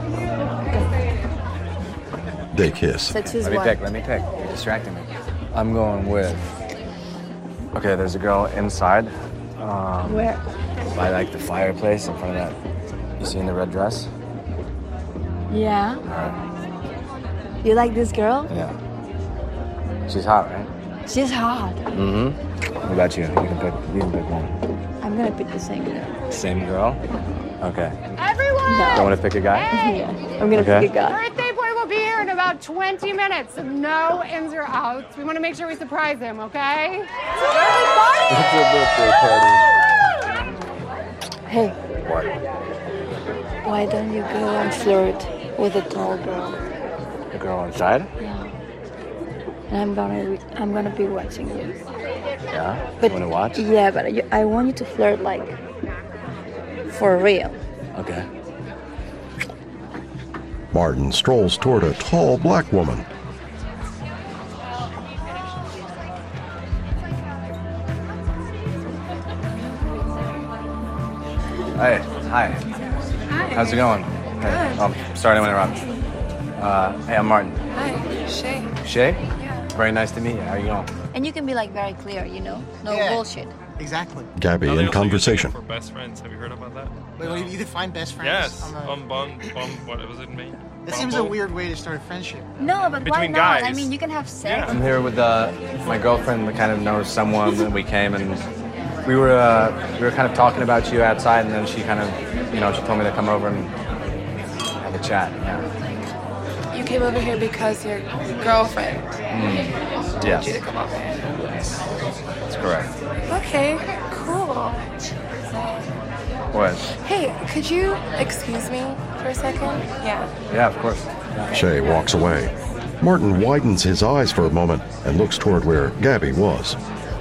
They kiss. So choose Let me one. pick. You're distracting me. I'm going with. Okay, there's a girl inside. Where? By like the fireplace in front of that. You seen the red dress? Yeah. Alright. You like this girl? Yeah. She's hot, right? She's hot. Mm-hmm. What about you? You can pick one. I'm gonna pick the same girl. Same girl? Okay. Everyone! No. Don't want to pick a guy? Yeah. I'm gonna Okay. pick a guy. Birthday boy will be here in about 20 minutes. No ins or outs. We want to make sure we surprise him, okay? It's a birthday party. Hey, What? Why don't you go and flirt with a tall girl? The girl inside? Yeah. And I'm gonna be watching you. Yeah? But You want to watch? Yeah, but I want you to flirt like for real. Okay. Martin strolls toward a tall black woman. Hey, hi. How's it going? Hey. Oh, sorry to interrupt. Hey, I'm Martin. Hi, Shay. Shay? Very nice to meet you. How you going? And you can be like very clear, you know? No Yeah. bullshit. Exactly. Gabby They in also conversation. use it for best friends. Have you heard about that? Wait, you define best friends? Yes. on the- What was it, me? That seems a weird way to start a friendship. No, but why Between not? I guys. mean, you can have sex. I'm here with my girlfriend. We kind of know someone, and we came and we were kind of talking about you outside, and then she kind of, she told me to come over and have a chat. Yeah. You came over here because your girlfriend Yes. told you to come over here. That's correct. Okay, cool. What? Hey, could you excuse me for a second? Yeah. Yeah, of course. Shay walks away. Martin widens his eyes for a moment and looks toward where Gabby was.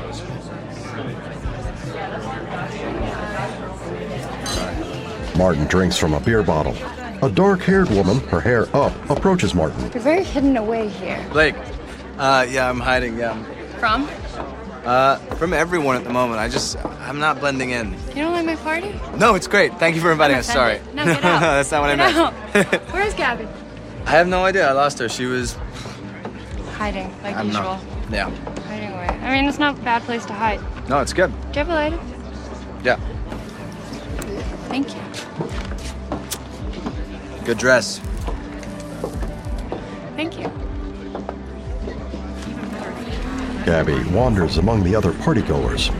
Martin drinks from a beer bottle. A dark-haired woman, her hair up, approaches Martin. You're very hidden away here. Blake, yeah, I'm hiding, yeah. From? From everyone at the moment. I'm not blending in. You don't like my party? No, it's great. Thank you for inviting us. Sorry. No, get out. That's not what Get I meant. out. Where's Gabby? I have no idea. I lost her. She was... Hiding, like I'm usual. not. Yeah. Hiding away. I mean, it's not a bad place to hide. No, it's good. Do you have a lighter? Yeah. Thank you. Good dress. Thank you. Gabby wanders among the other partygoers.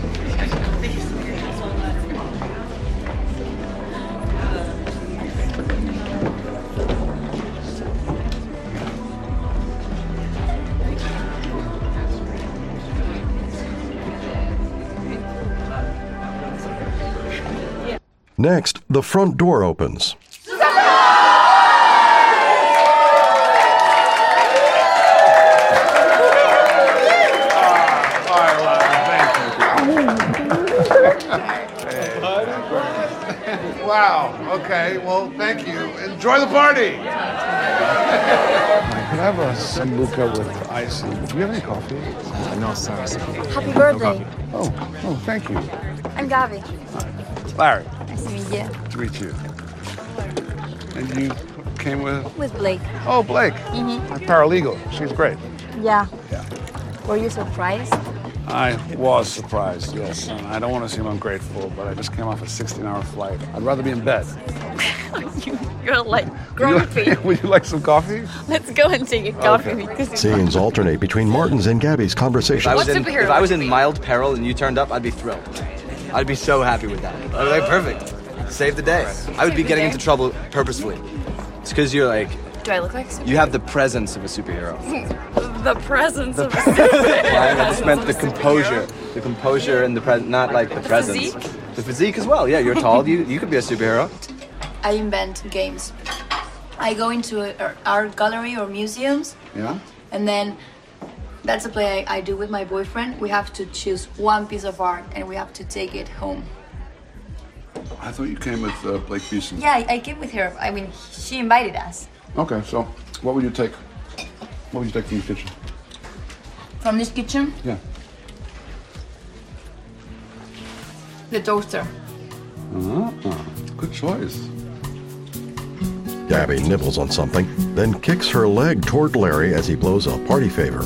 Next, the front door opens. Wow. Okay. Well, thank you. Enjoy the party. Could I have a sambuca with ice? Do you have any coffee? No, sorry. Happy birthday. Oh, thank you. I'm Gabby. Larry. Nice to meet you. To meet you. And you came with? With Blake. Oh, Blake. Mm-hmm. Our paralegal. She's great. Yeah. Were you surprised? I was surprised, yes. And I don't want to seem ungrateful, but I just came off a 16-hour flight. I'd rather be in bed. You're like grumpy. Would you like some coffee? Let's go and take a coffee. Because Scenes alternate between Martin's and Gabby's conversation. If I was in mild peril and you turned up, I'd be thrilled. I'd be so happy with that. I'd be like, perfect. Save the day. I would be getting into trouble purposefully. It's because you're like... Do I look like a superhero? You have the presence of a superhero. The presence of a superhero. I just meant the composure. The composure and the presence, not like the presence. Physique? The physique as well. Yeah, you're tall. You could be a superhero. I invent games. I go into an art gallery or museums, Yeah? and then that's a play I do with my boyfriend. We have to choose one piece of art, and we have to take it home. I thought you came with Blake Beeson. Yeah, I came with her. I mean, she invited us. Okay, so what would you take? What would you take from the kitchen? From this kitchen, Yeah. the toaster. Good choice. Gabby nibbles on something, then kicks her leg toward Larry as he blows a party favor.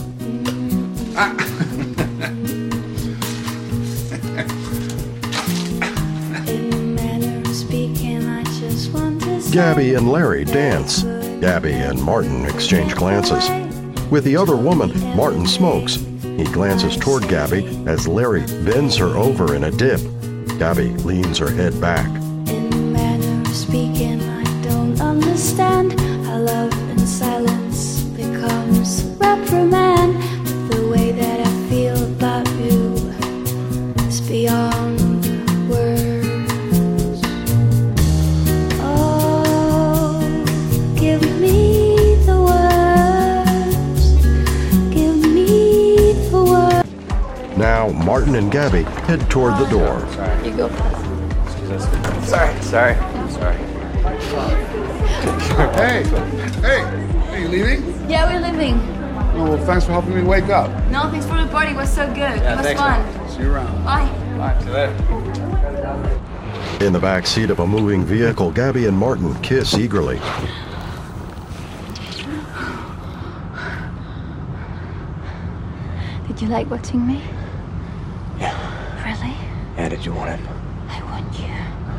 Gabby and Larry dance. Gabby and Martin exchange glances. With the other woman, Martin smokes. He glances toward Gabby as Larry bends her over in a dip. Gabby leans her head back. Speaking, I don't understand how love in silence becomes reprimand. But the way that I feel about you is beyond words. Oh, give me the words. Give me the words. Now, Martin and Gabby head toward the door. You go first. Sorry. Hey, are you leaving? Yeah, we're leaving. Oh, well, thanks for helping me wake up. No, thanks for the party. It was so good. It was fun. See you around. Bye. See you later. In the back seat of a moving vehicle, Gabby and Martin kiss eagerly. Did you like watching me? Yeah. Really? Yeah, did you want it? I want you.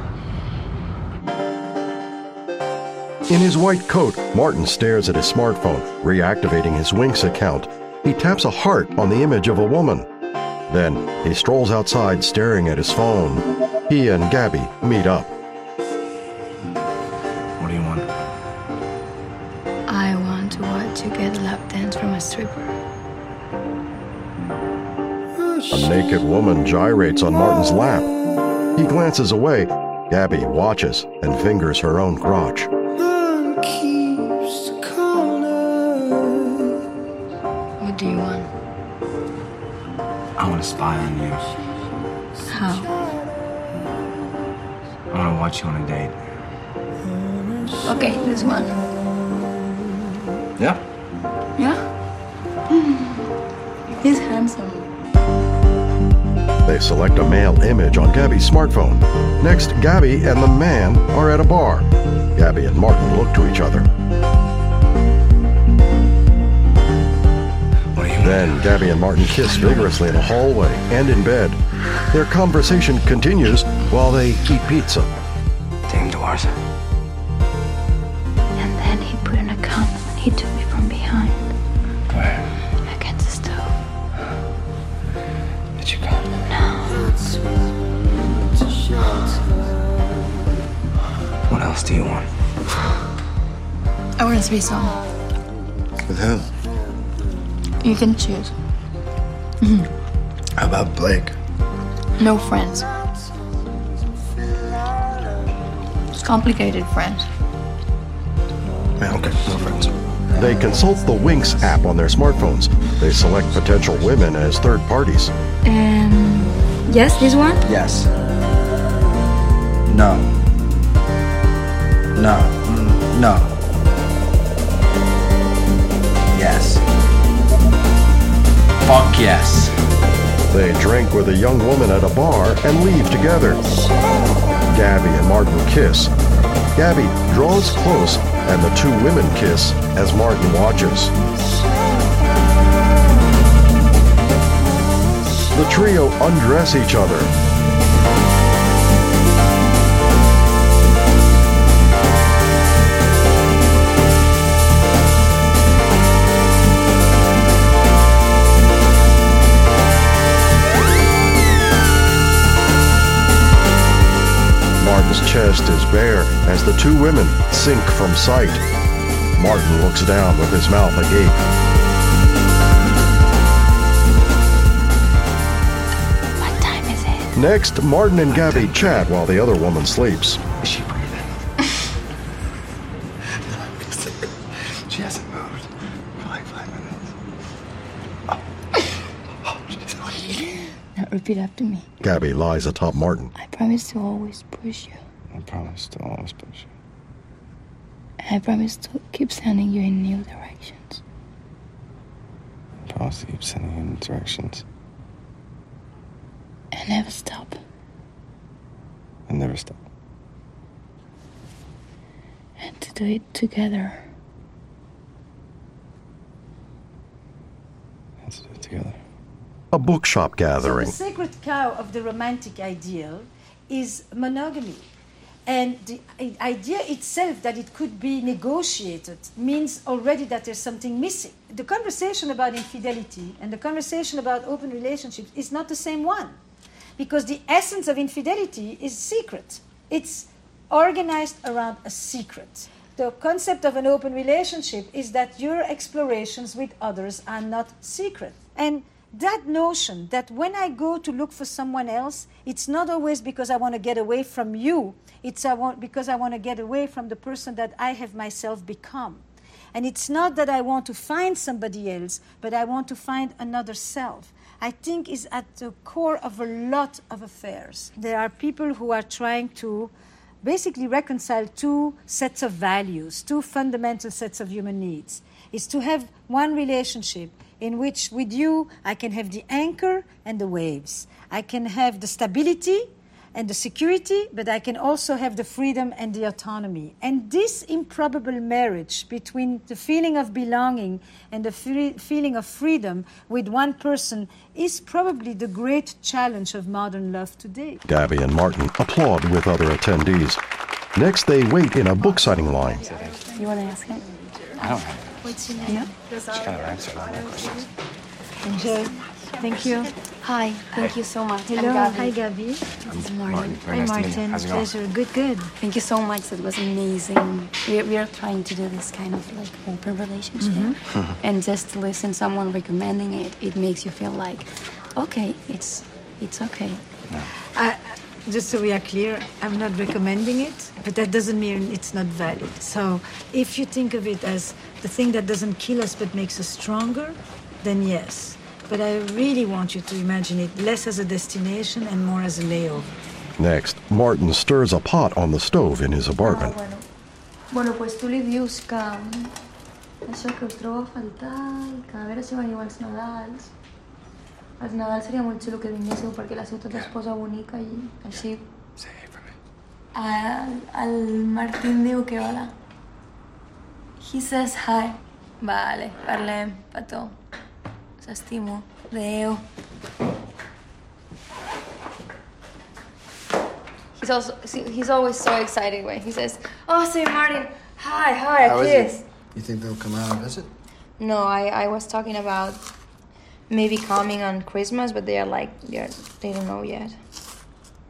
In his white coat, Martin stares at his smartphone, reactivating his Winx account. He taps a heart on the image of a woman. Then he strolls outside staring at his phone. He and Gabby meet up. What do you want? I want to watch you get a lap dance from a stripper. A naked woman gyrates on Martin's lap. He glances away. Gabby watches and fingers her own crotch. What do you want? I want to spy on you. How? I want to watch you on a date. Okay, this one. Yeah? Yeah? He's handsome. They select a male image on Gabby's smartphone. Next, Gabby and the man are at a bar. Gabby and Martin look to each other. Then Gabby and Martin kiss vigorously in a hallway and in bed. Their conversation continues while they eat pizza. Take him to ours. And then he put in a gun and he took me from behind. Where? Against the stove. I want a threesome. With who? You can choose. How about Blake? No friends. It's complicated friends. Yeah, okay, no friends. They consult the Winx app on their smartphones. They select potential women as third parties. Yes, this one? Yes. No. No. No. Yes. Fuck yes. They drink with a young woman at a bar and leave together. Gabby and Martin kiss. Gabby draws close and the two women kiss as Martin watches. The trio undress each other. Martin's chest is bare as the two women sink from sight. Martin looks down with his mouth agape. What time is it? Next, Martin and Gabby chat while the other woman sleeps. Is she breathing? She hasn't moved for like 5 minutes. Now repeat after me. Gabby lies atop Martin. I promise to always push you. I promise to always push you. And I promise to keep sending you in new directions. I promise to keep sending you in directions. And never stop. And never stop. And to do it together. Let's do it together. A bookshop gathering. So the sacred cow of the romantic ideal is monogamy. And the idea itself that it could be negotiated means already that there's something missing. The conversation about infidelity and the conversation about open relationships is not the same one. Because the essence of infidelity is secret. It's organized around a secret. The concept of an open relationship is that your explorations with others are not secret. And that notion that when I go to look for someone else, it's not always because I want to get away from you. It's because I want to get away from the person that I have myself become. And it's not that I want to find somebody else, but I want to find another self. I think is at the core of a lot of affairs. There are people who are trying to basically reconcile two sets of values, two fundamental sets of human needs. It's to have one relationship in which with you I can have the anchor and the waves. I can have the stability and the security, but I can also have the freedom and the autonomy. And this improbable marriage between the feeling of belonging and the feeling of freedom with one person is probably the great challenge of modern love today. Gabby and Martin applaud with other attendees. Next, they wait in a book signing line. You want to ask him? I don't have it. What's your name? She kind of answered all my questions. Enjoy. Thank you. Hi, thank you so much. Hello, I'm Gabby. hi Gabby. This is Martin. Very nice to meet you. Martin, How's it going? pleasure. Good, good. Thank you so much. That was amazing. We are trying to do this kind of like open relationship, and just to listen someone recommending it, it makes you feel like, okay, it's okay. Just so we are clear, I'm not recommending it, but that doesn't mean it's not valid. So if you think of it as the thing that doesn't kill us but makes us stronger, then yes. But I really want you to imagine it less as a destination and more as a layover. Next, Martin stirs a pot on the stove in his apartment. Bueno, pues tu li dius que això que us trobo a faltar i que a veure si veniu als Nadals. Als Nadals seria molt xulo que vinguéssiu perquè la ciutat es posa bonica i així. El Martín diu que hola. He says hi. Vale, parlem, petó. S'estimo. Adéu. He's always so excited when he says, "Oh, St. Martin, hi, a kiss." You think they'll come out and visit? No, I was talking about maybe coming on Christmas, but they don't know yet.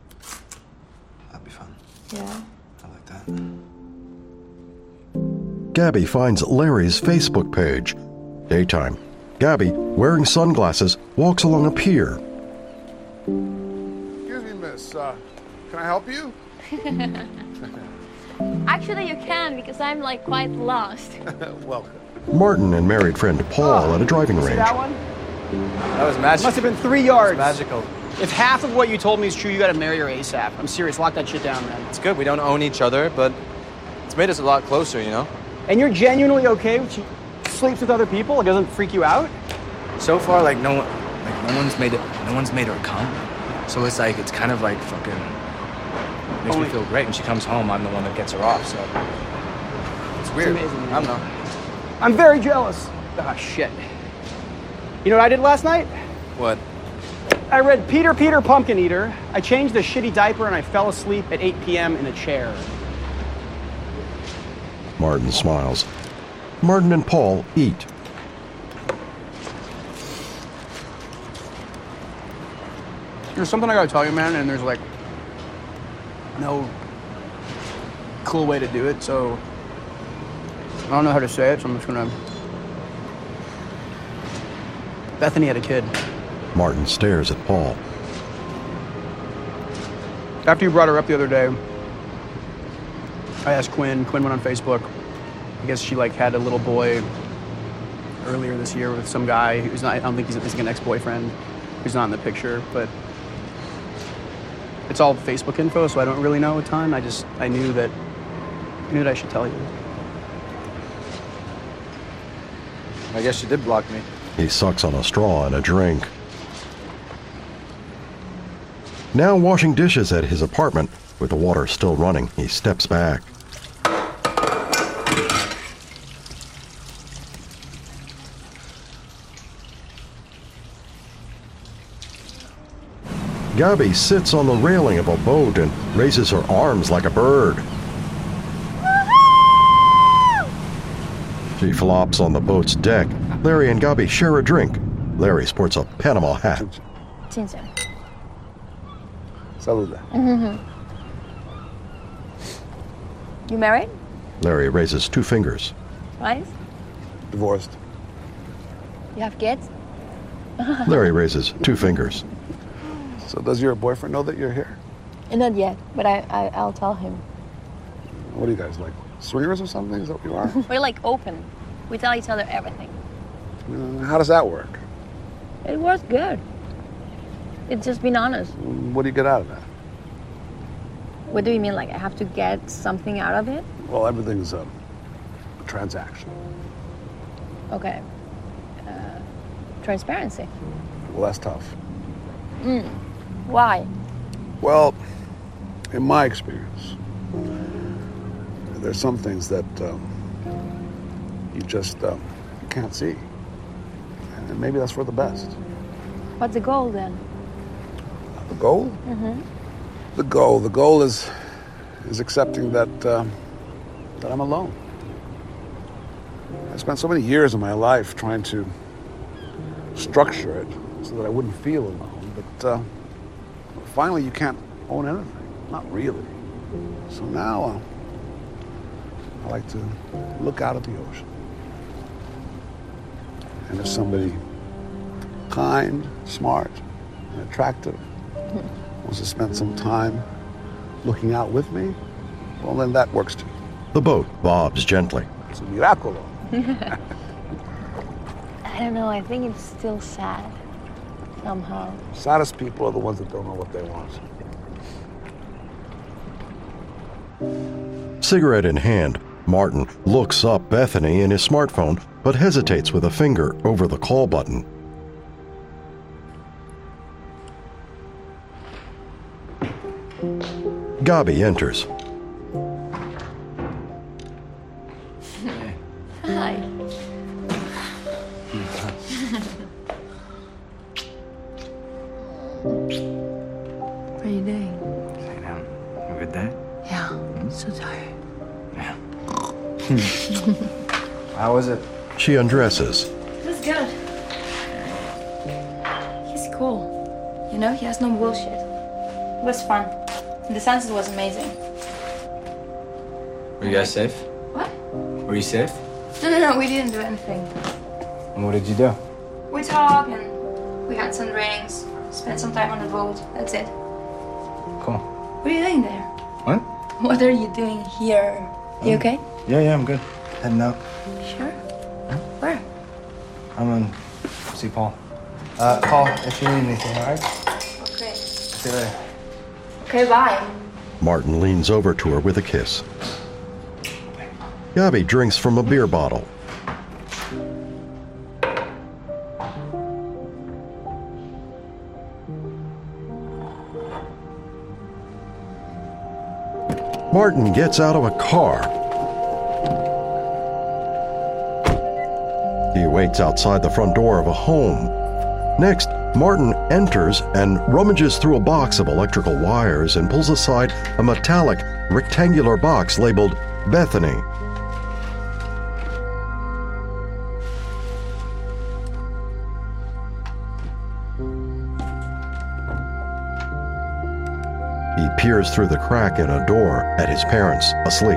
That'd be fun. Yeah. I like that. Gabby finds Larry's Facebook page. Daytime. Gabby, wearing sunglasses, walks along a pier. Excuse me, miss. Can I help you? Actually, you can because I'm like quite lost. Welcome. Martin and married friend Paul at a driving See range. that one? That was magical. Must have been 3 yards. Magical. If half of what you told me is true, you gotta marry her ASAP. I'm serious. Lock that shit down, man. It's good. We don't own each other, but it's made us a lot closer, you know? And you're genuinely okay when she sleeps with other people? It doesn't freak you out? So far, like no one's made her come. So it's like, it's kind of like fucking, makes me feel great. When she comes home, I'm the one that gets her off, so. It's weird. It's amazing, man. I don't know. I'm very jealous. Ah, shit. You know what I did last night? What? I read Peter Peter Pumpkin Eater. I changed a shitty diaper and I fell asleep at 8 p.m. in a chair. Martin smiles. Martin and Paul eat. There's something I gotta tell you, man, and there's like no cool way to do it, so I don't know how to say it, so I'm just gonna. Bethany had a kid. Martin stares at Paul. After you brought her up the other day, I asked Quinn. Quinn went on Facebook. I guess she like had a little boy earlier this year with some guy who's not. I don't think he's like an ex-boyfriend who's not in the picture, but it's all Facebook info, so I don't really know a ton. I knew that I should tell you. I guess you did block me. He sucks on a straw and a drink. Now washing dishes at his apartment, with the water still running, he steps back. Gabby sits on the railing of a boat and raises her arms like a bird. She flops on the boat's deck. Larry and Gabby share a drink. Larry sports a Panama hat. Sincere. Salud. You married? Larry raises 2 fingers. Right? Divorced. You have kids? Larry raises 2 fingers. So does your boyfriend know that you're here? Not yet, but I'll tell him. What are you guys, like swingers or something? Is that what you are? We're like open. We tell each other everything. How does that work? It works good. It's just being honest. What do you get out of that? What do you mean? Like I have to get something out of it? Well, everything's a transaction. Okay. Transparency. Well, that's tough. Why? Well, in my experience, there's some things that you just can't see. And maybe that's for the best. What's the goal then? The goal? The goal is accepting that I'm alone. I spent so many years of my life trying to structure it so that I wouldn't feel alone. But finally, you can't own anything. Not really. So now I like to look out at the ocean. And if somebody kind, smart, and attractive wants to spend some time looking out with me, well, then that works too. The boat bobs gently. It's a miracolo. I don't know. I think it's still sad. Somehow. Saddest people are the ones that don't know what they want. Cigarette in hand, Martin looks up Bethany in his smartphone, but hesitates with a finger over the call button. Gabby enters. Hi. What are you doing? Sitting down. Have a good day? Yeah, I'm so tired. Yeah. How was it? She undresses. It was good. He's cool. You know, he has no bullshit. It was fun. The sunset was amazing. Were you guys safe? What? Were Were you safe? No, we didn't do anything. And what did you do? We talked and we had some drinks, spent some time on the boat. That's it. Cool. What are you doing there? What? What are you doing here? You okay? Yeah, I'm good. Heading out. Sure. Where? I'm gonna see Paul. Paul, if you need anything, all right? Okay. See you later. Okay, bye. Martin leans over to her with a kiss. Gabby drinks from a beer bottle. Martin gets out of a car. He waits outside the front door of a home. Next, Martin enters and rummages through a box of electrical wires and pulls aside a metallic, rectangular box labeled Bethany. He peers through the crack in a door at his parents, asleep.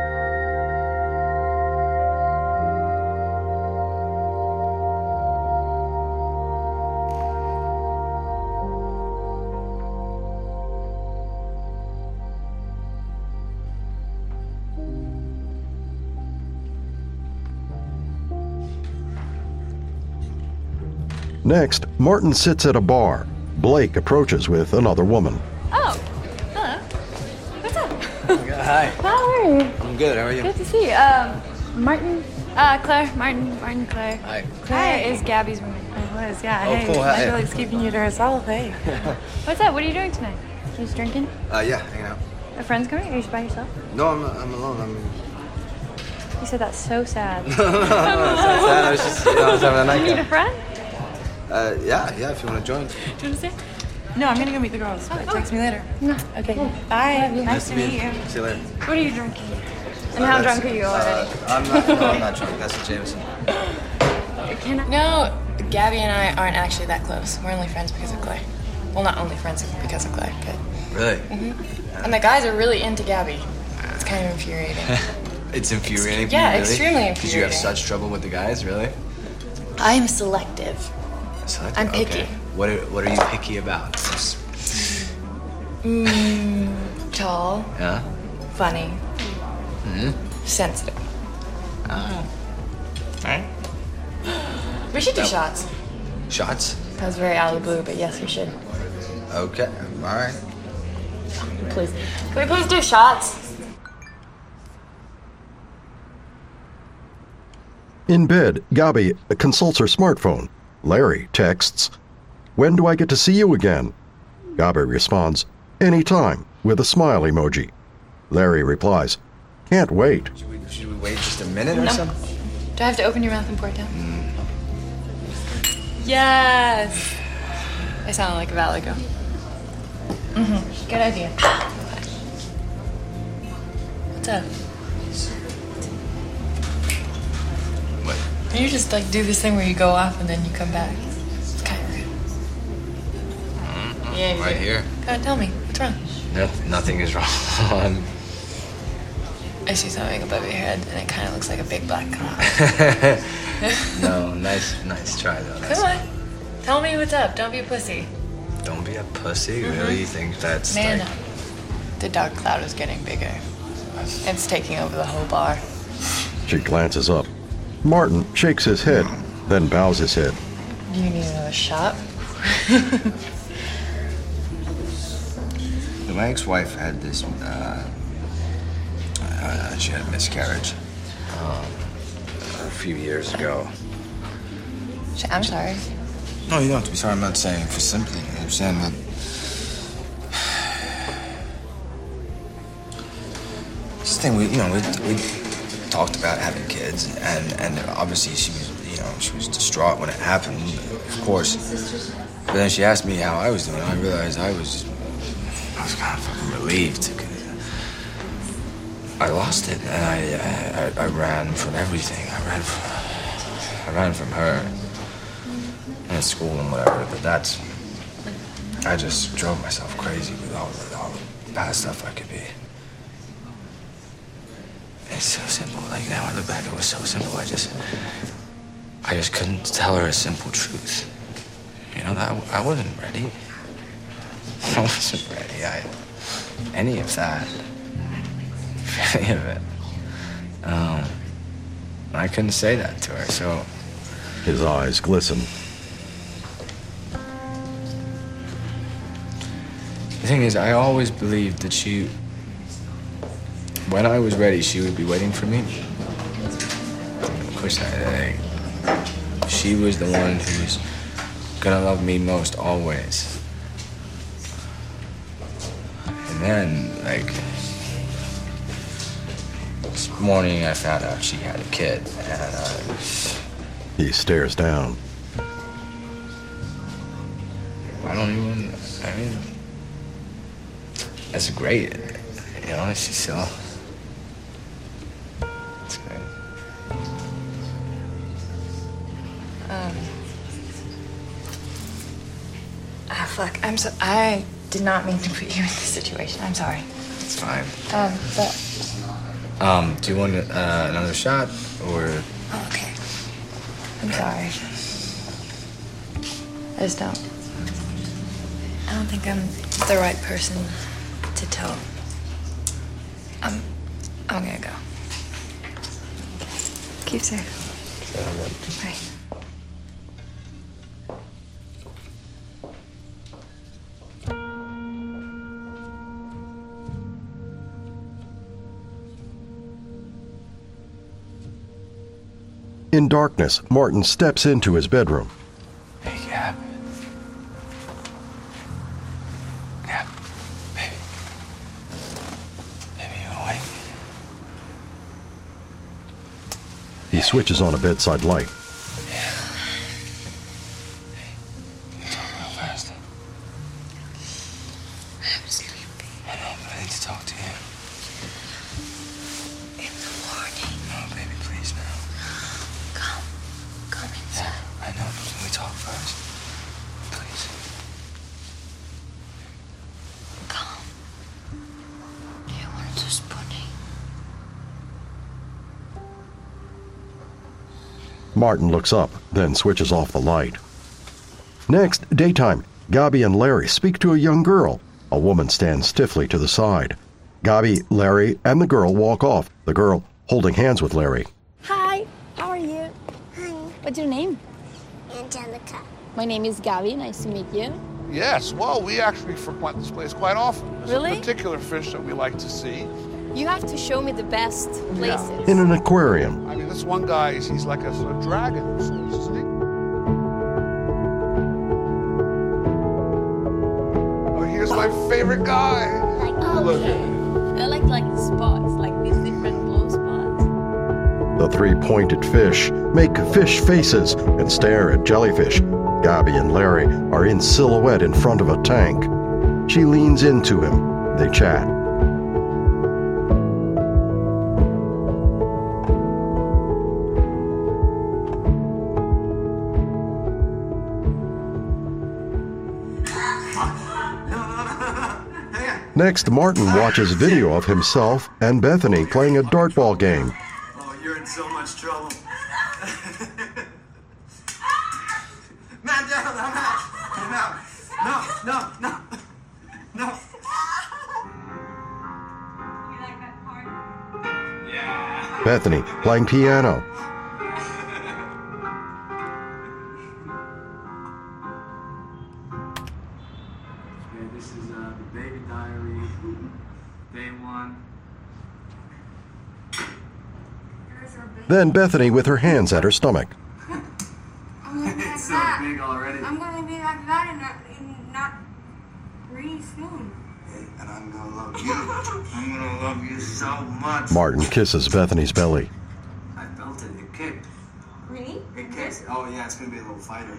Next, Martin sits at a bar. Blake approaches with another woman. Oh, hello. What's up? Hi. How are you? I'm good. How are you? Good to see you. Martin, Claire, Martin, Claire. Hi. Claire is Gabby's roommate. It was, yeah. Oh, Hey, cool. I Hey. feel like it's keeping you to herself. Hey. What's up? What are you doing tonight? You just drinking? Yeah, hanging out. Are friends coming? Or are you just by yourself? No, I'm alone. You said that's so sad. It's not sad. I was just, I was having a You need a nightcap. friend? Yeah, if you want to join. Do you want to stay? No, I'm gonna go meet the girls. But text me later. No. Okay. Cool. Bye. Love you. Nice to meet you. See you later. What are you drinking? And how drunk are you already? I'm not drunk. That's the Jameson. No, Gabby and I aren't actually that close. We're only friends because of Claire. Well, not only friends because of Claire, but. Really? Mm-hmm. And the guys are really into Gabby. It's kind of infuriating. It's infuriating for Yeah, you, really? extremely Because you have infuriating. such trouble with the guys, really? I'm selective. Selective? I'm picky. Okay. What are you picky about? Tall, Yeah? funny, Mm-hmm. sensitive. Oh. Alright. We should do shots. Shots? That was very out of the blue, but yes, we should. Okay. Alright. Please. Can we please do shots? In bed, Gabby consults her smartphone. Larry texts, "When do I get to see you again?" Gabby responds, "Anytime," with a smile emoji. Larry replies, "Can't wait." Should we wait just a minute or No. something? Do I have to open your mouth and pour it down? Yes! I sounded like a Valigo. Mm-hmm. Good idea. What's up? What? You just like do this thing where you go off and then you come back. It's kind of rude. Yeah, you Right do. here. Go on, tell me. What's wrong? Nothing is wrong. I see something above your head and it kind of looks like a big black cloud. No, nice try though. Nice. Come on. Tell me what's up. Don't be a pussy. Don't be a pussy. Really? You think that's Man like... up. The dark cloud is getting bigger. It's taking over the whole bar. She glances up. Martin shakes his head, then bows his head. Do you need another shot? My ex-wife had this, she had a miscarriage a few years ago. I'm sorry. No, you don't have to be sorry. I'm not saying for simply. I'm saying that this thing we talked about having kids, and obviously she was distraught when it happened, of course. But then she asked me how I was doing. I realized I was kind of fucking relieved. I lost it, and I ran from everything. I ran from her. At school and whatever, but I just drove myself crazy with all the bad stuff I could be. And It's so simple. Like, now I look back, it was so simple. I just couldn't tell her a simple truth. You know, that I wasn't ready. I wasn't ready. Any of that. Any of it. I couldn't say that to her, so... His eyes glisten. The thing is, I always believed that she... When I was ready, she would be waiting for me. Of course, she was the one who's gonna love me most always. And then, like, this morning I found out she had a kid, and He stares down. I mean, that's great. You know, she's still... It's great. Fuck. I did not mean to put you in this situation. I'm sorry. It's fine. But... Do you want another shot, or... Oh, okay. I'm sorry. I just don't think I'm the right person to tell. I'm gonna go. Keep safe. Bye. In darkness, Martin steps into his bedroom. Hey, Gab. Gab, baby. Baby, you awake? He switches on a bedside light. Talk real fast. I'm sleepy. I know, but I need to talk to you. In the morning. No, baby, please, now. Come inside. Yeah, I know, but can we talk first? Please. Come. You want to spooning? Martin looks up, then switches off the light. Next, daytime. Gabi and Larry speak to a young girl. A woman stands stiffly to the side. Gabi, Larry, and the girl walk off, the girl holding hands with Larry. Hi, how are you? Hi, What's your name? Angelica. My name is Gabi. Nice to meet you. Yes, well, we actually frequent this place quite often. There's Really? a particular fish that we like to see. You have to show me the best places. In an aquarium, I mean, this one guy, he's like a sort of dragon, isn't he? Oh, here's my favorite guy. Look at him. I like spots, like these different blue spots. the three pointed fish make fish faces and stare at jellyfish. Gabi and Larry are in silhouette in front of a tank. She leans into him. They chat. Next, Martin watches video of himself and Bethany playing a dartball game. Oh, you're in so much trouble. Man down, I'm out. No. Bethany playing piano. Okay, this is the baby diary, day one. Then Bethany with her hands at her stomach. It's so big already. I'm gonna be like that in not really soon. And I'm gonna love you. I'm gonna love you so much. Martin kisses Bethany's belly. I felt it. It kicked. Really? It kicked. Oh yeah, it's gonna be a little fighter.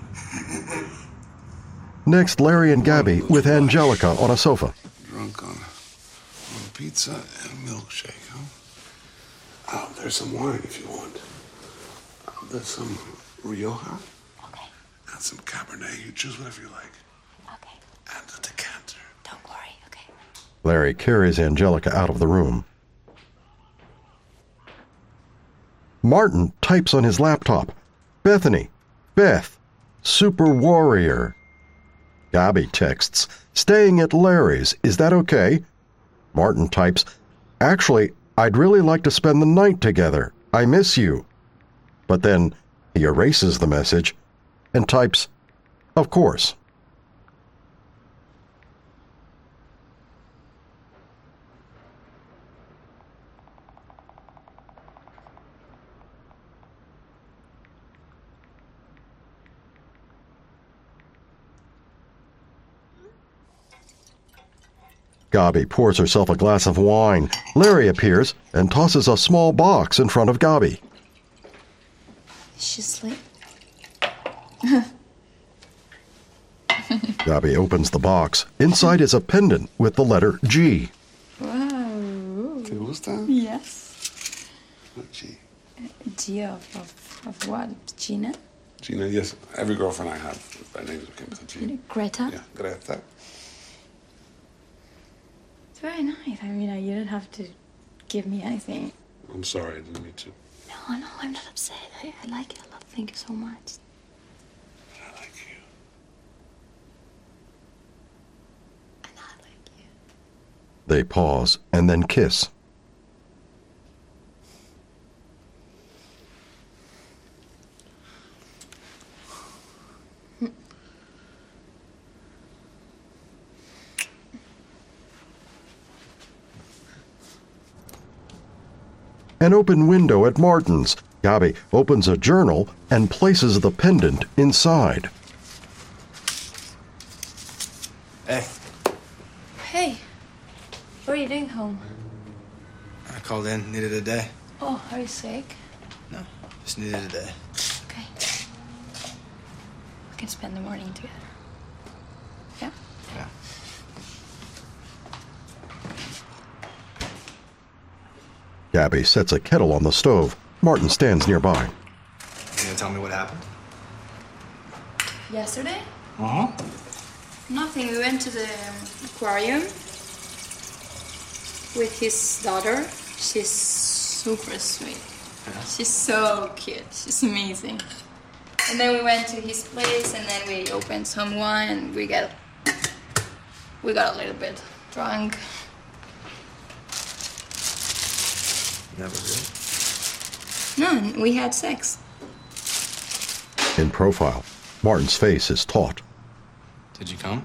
Next, Larry and Gabi with Angelica on a sofa. Drunk on pizza and a milkshake, huh? Oh, there's some wine if you want. There's some Rioja. Okay. And some Cabernet. You choose whatever you like. Okay. And a decanter. Don't worry, okay. Larry carries Angelica out of the room. Martin types on his laptop. Bethany, Beth, Super Warrior. Gabby texts, staying at Larry's, is that okay? Martin types, actually, I'd really like to spend the night together. I miss you. But then he erases the message and types, of course. Gabi pours herself a glass of wine. Larry appears and tosses a small box in front of Gabi. Is she asleep? Gabi opens the box. Inside is a pendant with the letter G. Wow. ¿Te gusta? Yes. G. G of what? Gina? Gina, yes. Every girlfriend I have, by names begin with a G. Greta? Yeah, Greta. It's very nice. I mean, you didn't have to give me anything. I'm sorry, I didn't mean to. No, I'm not upset. I like it a lot. Thank you so much. I like you. They pause and then kiss. An open window at Martin's. Gabi opens a journal and places the pendant inside. Hey. Hey, what are you doing home? I called in, needed a day. Oh, are you sick? No, just needed a day. Okay. We can spend the morning together. Yeah? Yeah. Gabi sets a kettle on the stove. Martin stands nearby. You gonna tell me what happened? Yesterday? Uh-huh. Nothing. We went to the aquarium with his daughter. She's super sweet. Yeah. She's so cute. She's amazing. And then we went to his place, and then we opened some wine, and we got a little bit drunk. That was it? No, we had sex. In profile, Martin's face is taut. Did you come?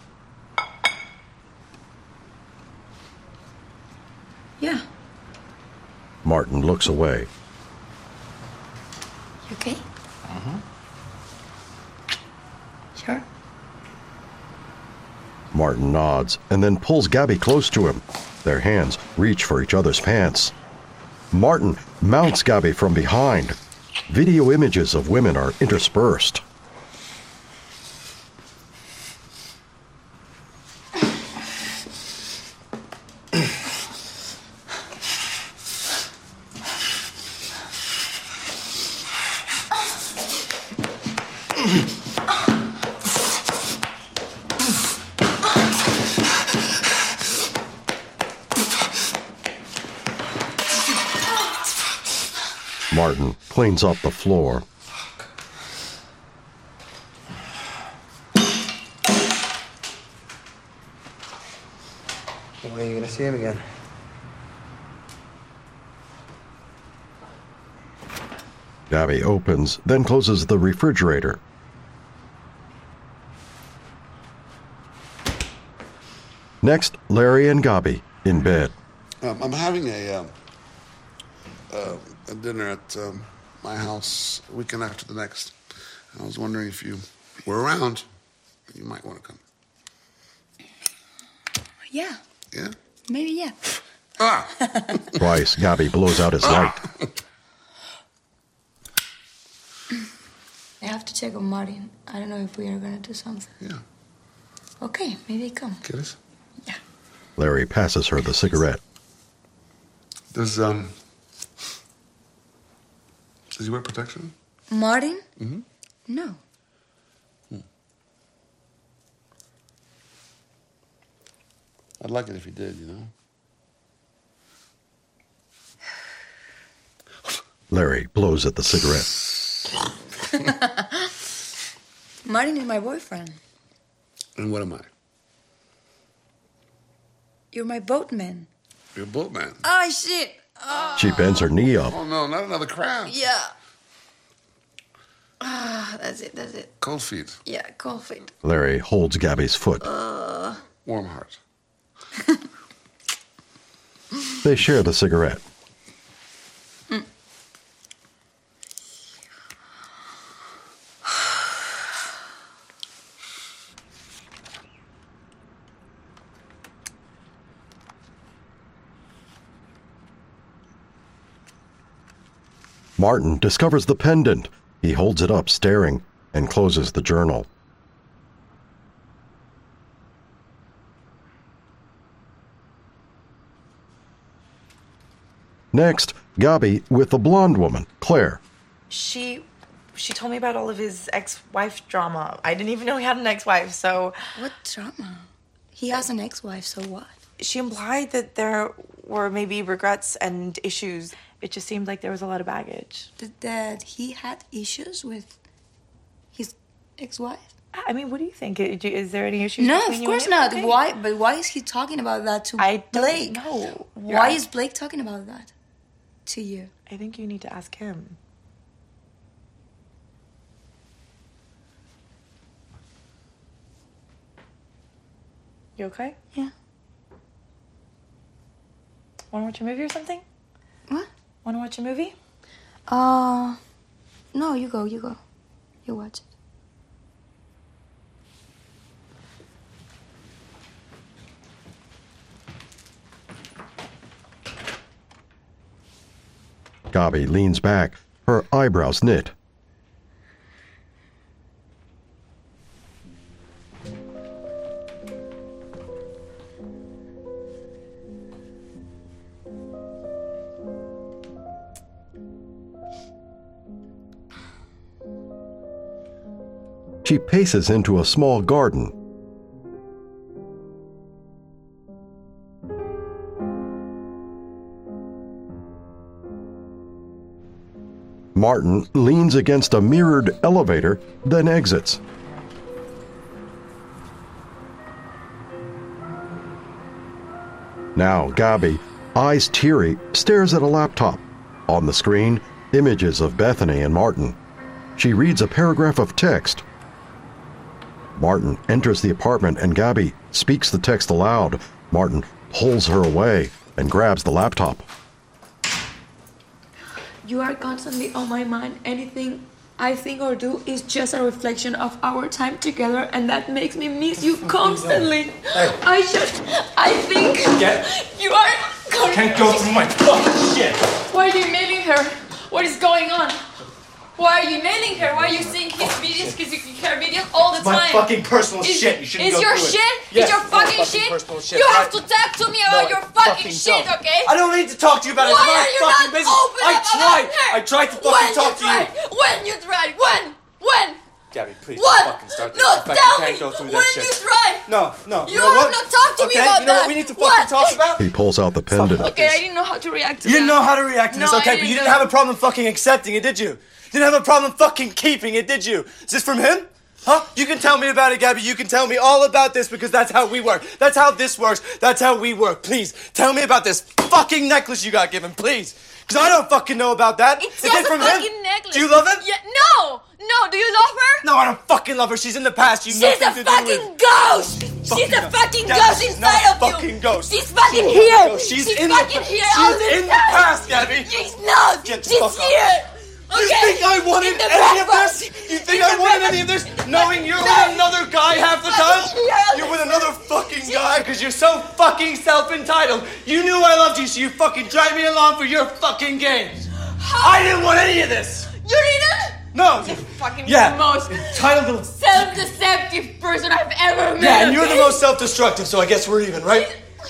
Yeah. Martin looks away. You okay? Uh-huh. Sure. Martin nods and then pulls Gabi close to him. Their hands reach for each other's pants. Martin mounts Gabi from behind. Video images of women are interspersed. Martin cleans up the floor. When are you gonna see him again? Gabi opens, then closes the refrigerator. Next, Larry and Gabi in bed. I'm having a dinner at my house a weekend after the next. I was wondering if you were around. You might want to come. Yeah. Yeah? Maybe, yeah. Twice, Gabi blows out his light. I have to check on Martin. I don't know if we are gonna do something. Yeah. Okay, maybe come. ¿Quieres? Larry passes her the cigarette. Does he wear protection? Martin? Mm-hmm. No. I'd like it if he did, you know? Larry blows at the cigarette. Martin is my boyfriend. And what am I? You're my boatman. You're a boatman. Oh, shit. Oh. She bends her knee up. Oh, no, not another crab. Yeah. Ah, that's it. Cold feet. Yeah, cold feet. Larry holds Gabby's foot. Warm heart. They share the cigarette. Martin discovers the pendant. He holds it up, staring, and closes the journal. Next, Gabi with the blonde woman, Claire. She told me about all of his ex-wife drama. I didn't even know he had an ex-wife, so... What drama? He has an ex-wife, so what? She implied that there were maybe regrets and issues. It just seemed like there was a lot of baggage. That he had issues with his ex-wife? I mean, what do you think? Is there any issues No, between of you course and him? not. Okay. Why? But why is he talking about that to Blake? No. Why is Blake talking about that to you? I think you need to ask him. You okay? Yeah. Want to watch a movie or something? What? Want to watch a movie? No, you go. You watch it. Gabi leans back, her eyebrows knit. She paces into a small garden. Martin leans against a mirrored elevator, then exits. Now, Gabi, eyes teary, stares at a laptop. On the screen, images of Bethany and Martin. She reads a paragraph of text. Martin enters the apartment and Gabi speaks the text aloud. Martin pulls her away and grabs the laptop. You are constantly on my mind. Anything I think or do is just a reflection of our time together, and that makes me miss you constantly. Hey. I think you are... Can't go through my fucking shit. Why are you mailing her? What is going on? Why are you mailing her? Why are you seeing his videos? Because you can her videos all the time. My fucking personal shit. You shouldn't Is go your through it. shit? Yes, Is your my fucking shit? personal shit. You have to talk to me about your fucking shit, don't. okay? I don't need to talk to you about it. Why It's my are you fucking not business. open up about her? I tried to fucking talk to you. When you tried? When? Gabby, please What? don't fucking start this. No, In fact, tell you me can't go through when that shit. you tried. No. You know have what? not talked to me Okay, about you know that. what we need to fucking talk about? He pulls out the pendant. Okay, I didn't know how to react to You that. didn't know how to react to this, No, okay? I But you didn't didn't have a problem fucking accepting it, did you? You didn't have a problem fucking keeping it, did you? Is this from him? Huh? You can tell me about it, Gabby. You can tell me all about this because that's how we work. That's how this works. That's how we work. Please, tell me about this fucking necklace you got given, please. Because I don't fucking know about that. It's Is just it from a fucking him? necklace. Do you love him? Yeah, no. Do you love her? No, I don't fucking love her. She's in the past. You She's nothing a to do fucking with. ghost. She's a fucking Gabby, ghost she's inside not of a you. fucking ghost. She's fucking She's not a here. ghost. She's She's in fucking the, here she's all the in the time. past, Gabby. She's not. Get the She's fuck here. You Okay. think I wanted In the any of breakfast. this? You think I wanted any of this? Knowing you're with another guy half the time? You're with another fucking guy because you're so fucking self-entitled. You knew I loved you, so you fucking dragged me along for your fucking games. I didn't want any of this. You didn't? No. You're fucking Yeah. the most Entitled little... self-deceptive person I've ever met. Yeah, and you're the okay? most self-destructive, so I guess we're even, right?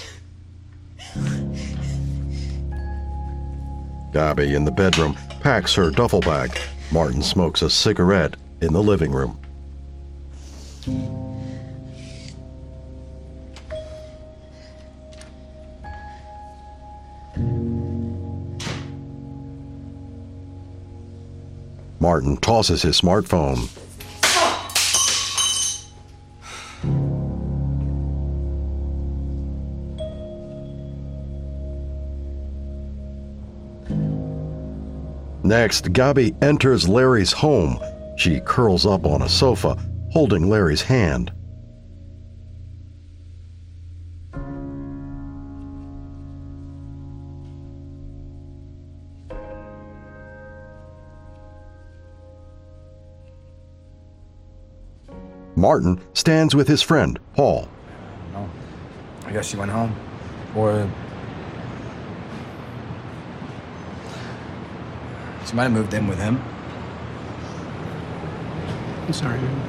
Gabi, in the bedroom, packs her duffel bag. Martin smokes a cigarette in the living room. Martin tosses his smartphone. Next, Gabi enters Larry's home. She curls up on a sofa, holding Larry's hand. Martin stands with his friend, Paul. No. I guess she went home. Or she might have moved in with him. I'm sorry, man.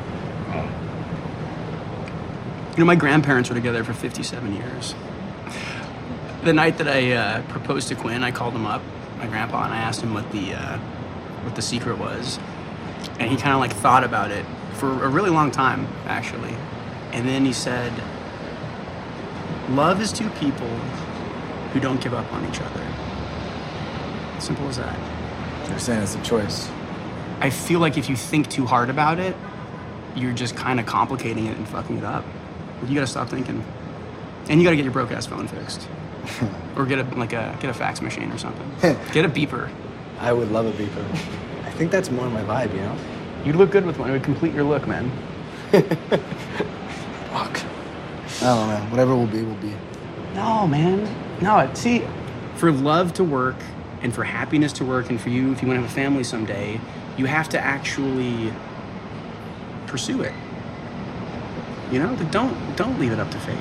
You know, my grandparents were together for 57 years. The night that I proposed to Quinn, I called him up, my grandpa, and I asked him what the secret was. And he kind of like thought about it for a really long time, actually. And then he said, love is two people who don't give up on each other. Simple as that. You're saying it's a choice. I feel like if you think too hard about it, you're just kind of complicating it and fucking it up. You gotta stop thinking. And you gotta get your broke-ass phone fixed. Or get a fax machine or something. Get a beeper. I would love a beeper. I think that's more my vibe, you know? You'd look good with one. It would complete your look, man. Fuck. I don't know, man. Whatever will be, will be. No, man. No, see, for love to work and for happiness to work and for you, if you want to have a family someday, you have to actually pursue it. You know? Don't leave it up to fate.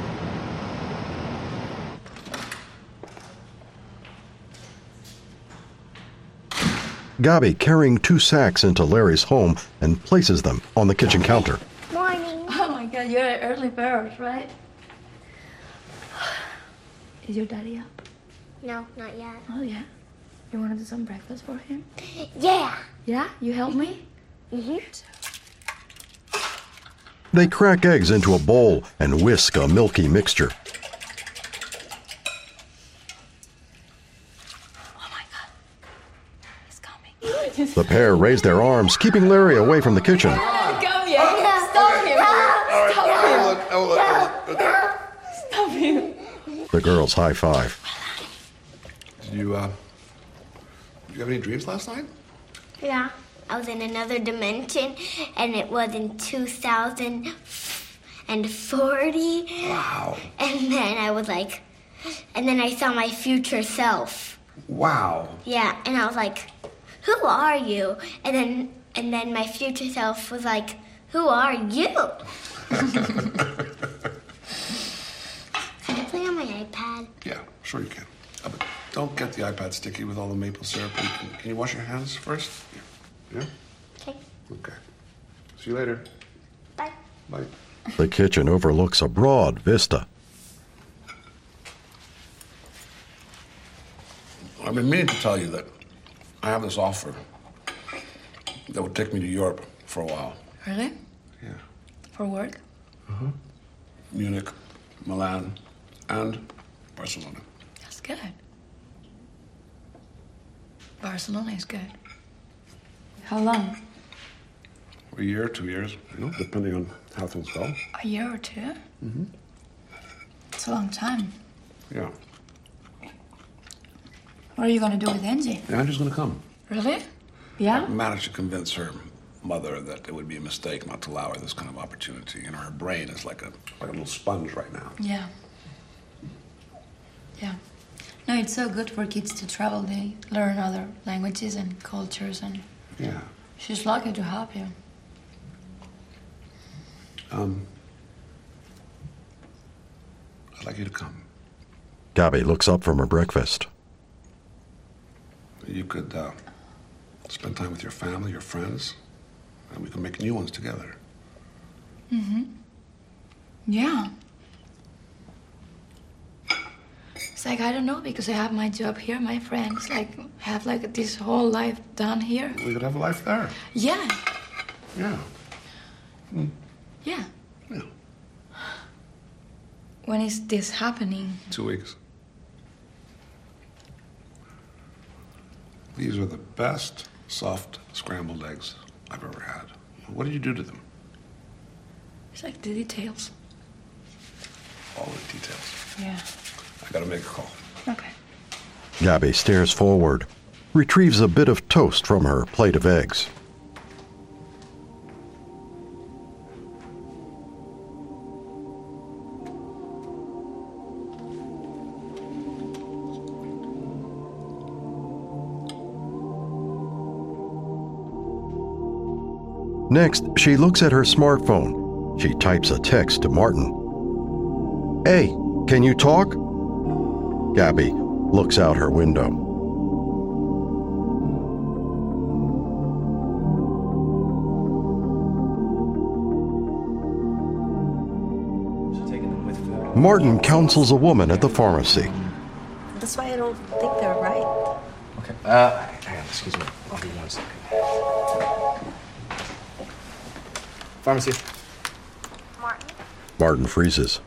Gabi carrying 2 sacks into Larry's home and places them on the kitchen counter. Morning. Oh my God, you're an early bird, right? Is your daddy up? No, not yet. Oh yeah. You want to do some breakfast for him? Yeah. Yeah? You help me? Mm-hmm. They crack eggs into a bowl and whisk a milky mixture. The pair raise their arms, keeping Larry away from the kitchen. Come here. Stop him. Stop him. The girls high-five. Did you have any dreams last night? Yeah. I was in another dimension, and it was in 2040. Wow. And then I was like, and then I saw my future self. Wow. Yeah, and I was like, who are you? And then my future self was like, who are you? Can I play on my iPad? Yeah, sure you can. But don't get the iPad sticky with all the maple syrup. Can you wash your hands first? Yeah? Okay. Okay. See you later. Bye. Bye. The kitchen overlooks a broad vista. I've been meaning to tell you that I have this offer that would take me to Europe for a while. Really? Yeah. For work? Uh-huh. Munich, Milan, and Barcelona. That's good. Barcelona is good. How long? A year, 2 years, depending on how things go. A year or two? Mm-hmm. It's a long time. Yeah. What are you going to do with Angie? Angie's gonna come. Really? Yeah? I managed to convince her mother that it would be a mistake not to allow her this kind of opportunity. You know, her brain is like a little sponge right now. Yeah. Yeah. No, it's so good for kids to travel. They learn other languages and cultures, and Yeah. she's lucky to have you. I'd like you to come. Gabi looks up from her breakfast. You could spend time with your family, your friends, and we can make new ones together. Mm-hmm. Yeah. It's like, I don't know, because I have my job here, my friends, like, have like this whole life done here. We could have a life there. Yeah. Yeah. Yeah. Yeah. When is this happening? 2 weeks. These are the best soft scrambled eggs I've ever had. What did you do to them? It's like the details. All the details. Yeah. I gotta make a call. Okay. Gabby stares forward, retrieves a bit of toast from her plate of eggs. Next, she looks at her smartphone. She types a text to Martin. "Hey, can you talk?" Gabby looks out her window. Martin counsels a woman at the pharmacy. That's why I don't think they're right. Okay. Hang on, excuse me. I'll be 1 second. Pharmacy. Martin freezes.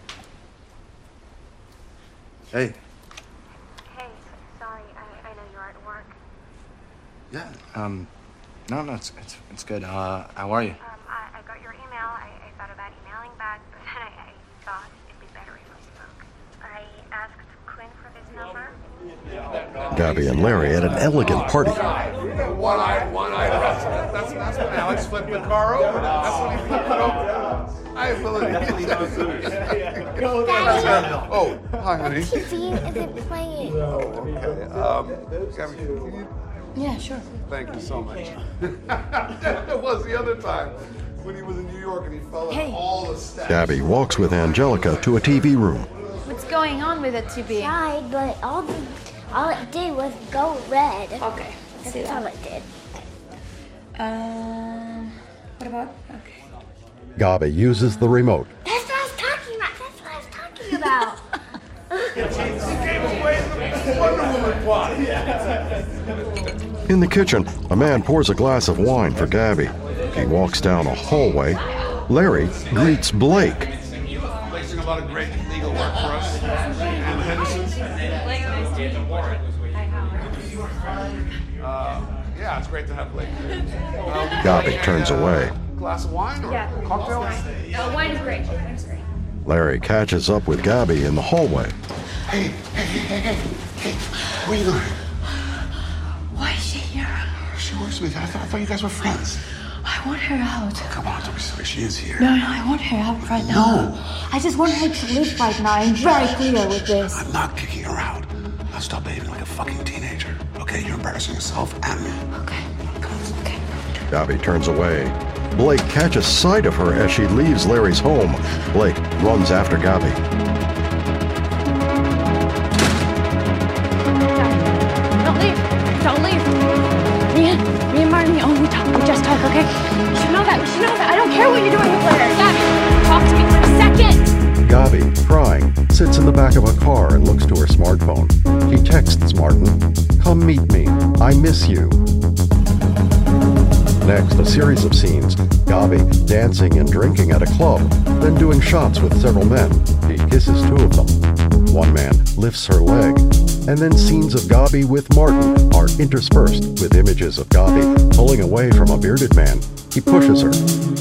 Hey. Hey, sorry, I know you're at work. Yeah. No, it's good. How are you? I got your email. I thought about emailing back, but then I thought it'd be better if we spoke. I asked Quinn for this number. Gabby and Larry at an elegant party. One-eyed. That's when Alex flipped the car over. That's when he flipped it over. I believe. Oh, hi, honey. TV isn't playing. Oh, okay. Gabby, can you... Yeah, sure. Thank you so much. It was the other time when he was in New York and he fell in all the steps. Gabby walks with Angelica to a TV room. What's going on with the TV? Tried, but all it did was go red. Okay. That's all it did. What about? Okay. Gabby uses the remote. That's what I was talking about. In the kitchen, a man pours a glass of wine for Gabby. He walks down a hallway. Larry greets Blake. Blake's doing a lot of great legal work for us. And Henderson's. Yeah, it's great to have Blake. Gabby turns away. Glass of wine or cocktail? Wine is great. Larry catches up with Gabby in the hallway. Hey, where are you going? Why is she here? She works with me. I thought you guys were friends. I want her out. Come on, don't be silly. She is here. No, I want her out right now. No. I just want her to live right now. I'm very clear with this. I'm not kicking her out. Now stop behaving like a fucking teenager. Okay, you're embarrassing yourself and me. Okay. Gabby turns away. Blake catches sight of her as she leaves Larry's home. Blake runs after Gabby. Don't leave. Me and Martin, we only talk. We just talk, okay? You should know that. I don't care what you're doing with Larry. Gabby, talk to me for a second. Gabby, crying, sits in the back of a car and looks to her smartphone. She texts Martin, "Come meet me. I miss you." Next, a series of scenes. Gabby dancing and drinking at a club, then doing shots with several men. She kisses two of them. One man lifts her leg, and then scenes of Gabby with Martin are interspersed with images of Gabby pulling away from a bearded man. He pushes her.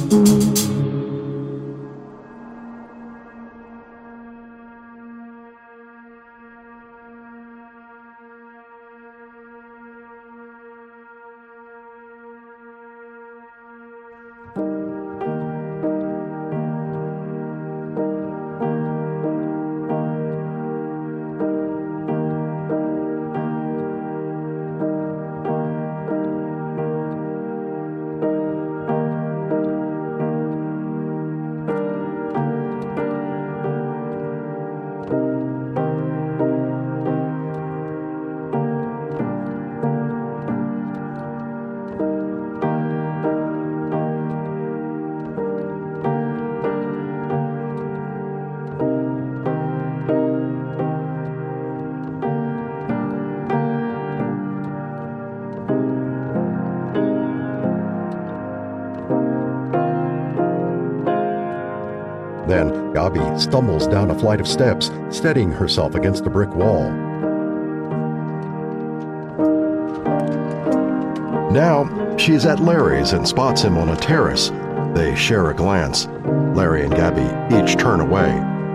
Then, Gabby stumbles down a flight of steps, steadying herself against a brick wall. Now, she's at Larry's and spots him on a terrace. They share a glance. Larry and Gabby each turn away.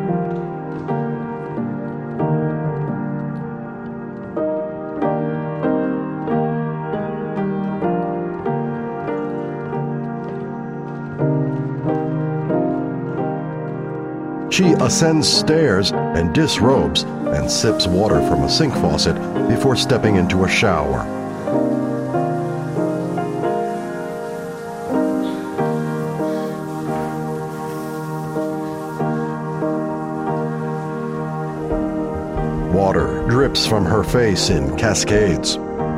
She ascends stairs and disrobes and sips water from a sink faucet before stepping into a shower. Water drips from her face in cascades.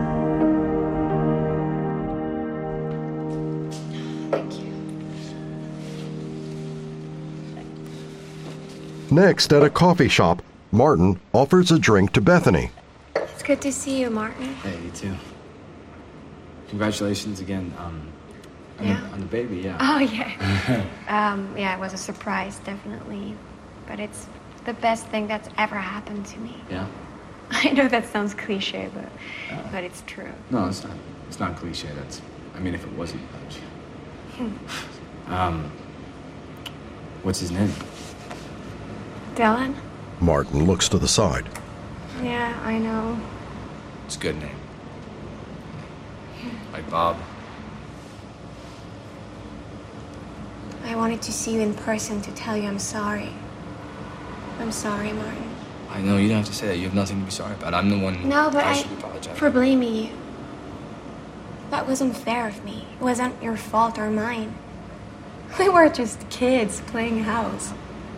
Next, at a coffee shop, Martin offers a drink to Bethany. It's good to see you, Martin. Hey, you too. Congratulations again on the baby, yeah. Oh, yeah. Yeah, it was a surprise, definitely. But it's the best thing that's ever happened to me. Yeah? I know that sounds cliche, but it's true. No, it's not. It's not cliche. I mean, if it wasn't, what's his name? Dylan? Martin looks to the side. Yeah, I know. It's a good name. Like Bob. I wanted to see you in person to tell you I'm sorry. I'm sorry, Martin. I know, you don't have to say that. You have nothing to be sorry about. I'm the one I should apologize for blaming you. That wasn't fair of me. It wasn't your fault or mine. We were just kids playing house.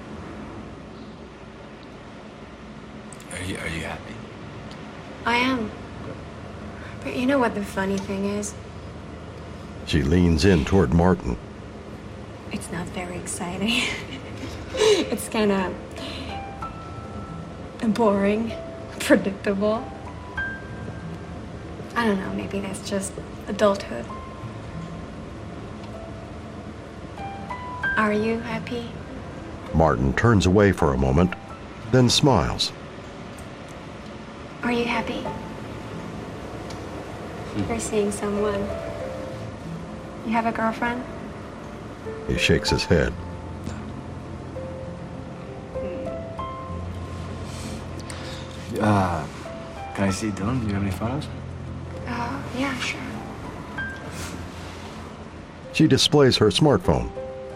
Are you happy? I am. But you know what the funny thing is? She leans in toward Martin. It's not very exciting. It's kind of boring, predictable. I don't know, maybe that's just adulthood. Are you happy? Martin turns away for a moment, then smiles. Are you happy? You're seeing someone. You have a girlfriend? He shakes his head. Can I see Dylan? Do you have any photos? Yeah, sure. She displays her smartphone.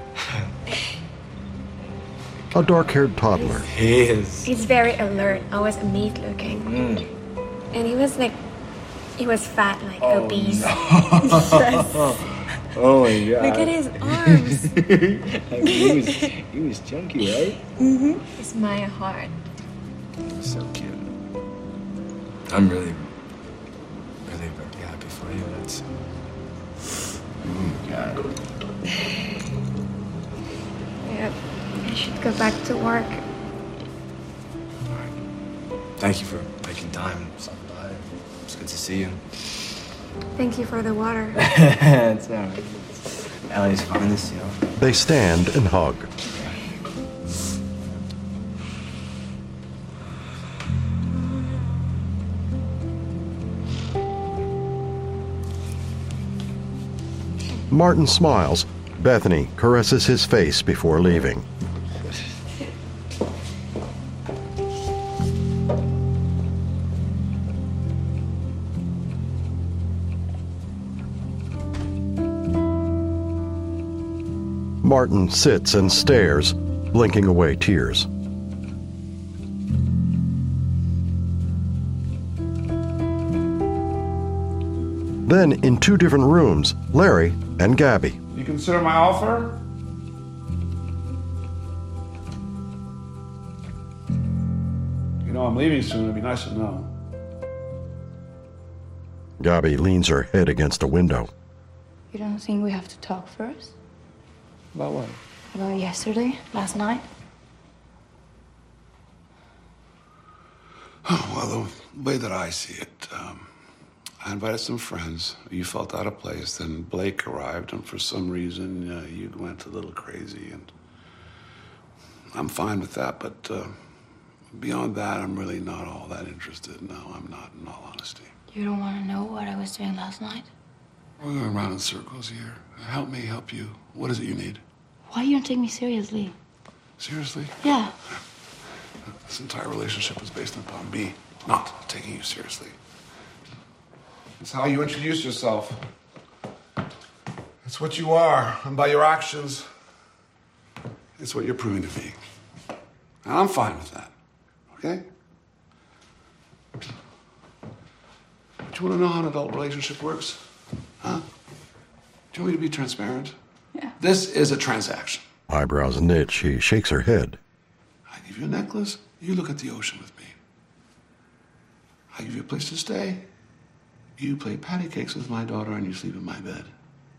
A dark-haired toddler. He is. He's very alert, always neat looking. And he was fat, like obese. No. Yes. Oh my God. Look at his arms. he was chunky, right? Mm-hmm. It's my heart. So cute. I'm really very happy for you. That's. Oh my God. Yep. I should go back to work. Thank you for making time. Stopping by. It's good to see you. Thank you for the water. It's all right. Ellie's fine this, you know. They stand and hug. Martin smiles. Bethany caresses his face before leaving. Martin sits and stares, blinking away tears. Then, in two different rooms, Larry and Gabby. You consider my offer? You know, I'm leaving soon. It'd be nice to know. Gabby leans her head against a window. You don't think we have to talk first? About what? About yesterday, last night? Oh, well, the way that I see it, I invited some friends. You felt out of place. Then Blake arrived, and for some reason, you went a little crazy. And I'm fine with that, but beyond that, I'm really not all that interested. No, I'm not, in all honesty. You don't want to know what I was doing last night? We're going round in circles here. Help me help you. What is it you need? Why you don't take me seriously? Seriously? Yeah. This entire relationship was based upon me not taking you seriously. It's how you introduce yourself. It's what you are, and by your actions, it's what you're proving to be. And I'm fine with that, okay? But you want to know how an adult relationship works? Huh? Do you want me to be transparent? Yeah. This is a transaction. Eyebrows knit, she shakes her head. I give you a necklace, you look at the ocean with me. I give you a place to stay, you play patty cakes with my daughter, and you sleep in my bed.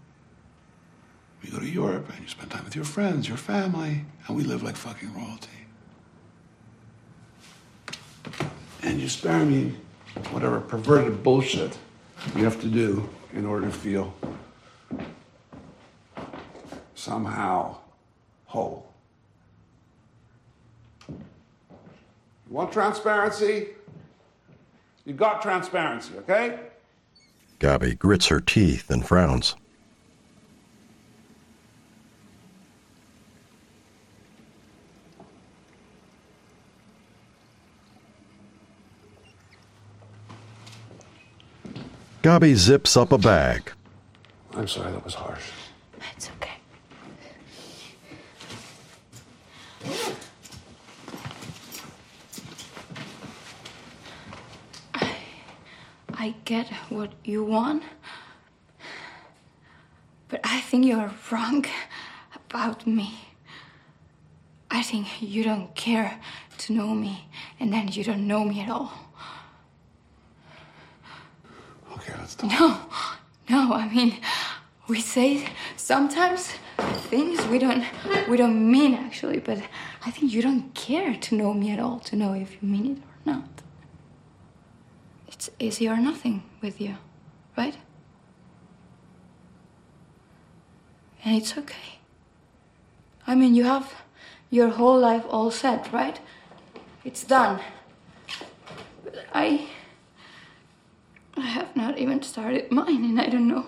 We go to Europe, and you spend time with your friends, your family, and we live like fucking royalty. And you spare me whatever perverted bullshit you have to do in order to feel somehow whole. You want transparency? You got transparency, okay? Gabi grits her teeth and frowns. Gabi zips up a bag. I'm sorry, that was harsh. It's okay. I get what you want, but I think you're wrong about me. I think you don't care to know me, and then you don't know me at all. Okay, let's talk. No, I mean, we say sometimes things we don't mean actually, but I think you don't care to know me at all, to know if you mean it or not. It's easy or nothing with you, right? And it's okay. I mean, you have your whole life all set, right? It's done. But I have not even started mine, and I don't know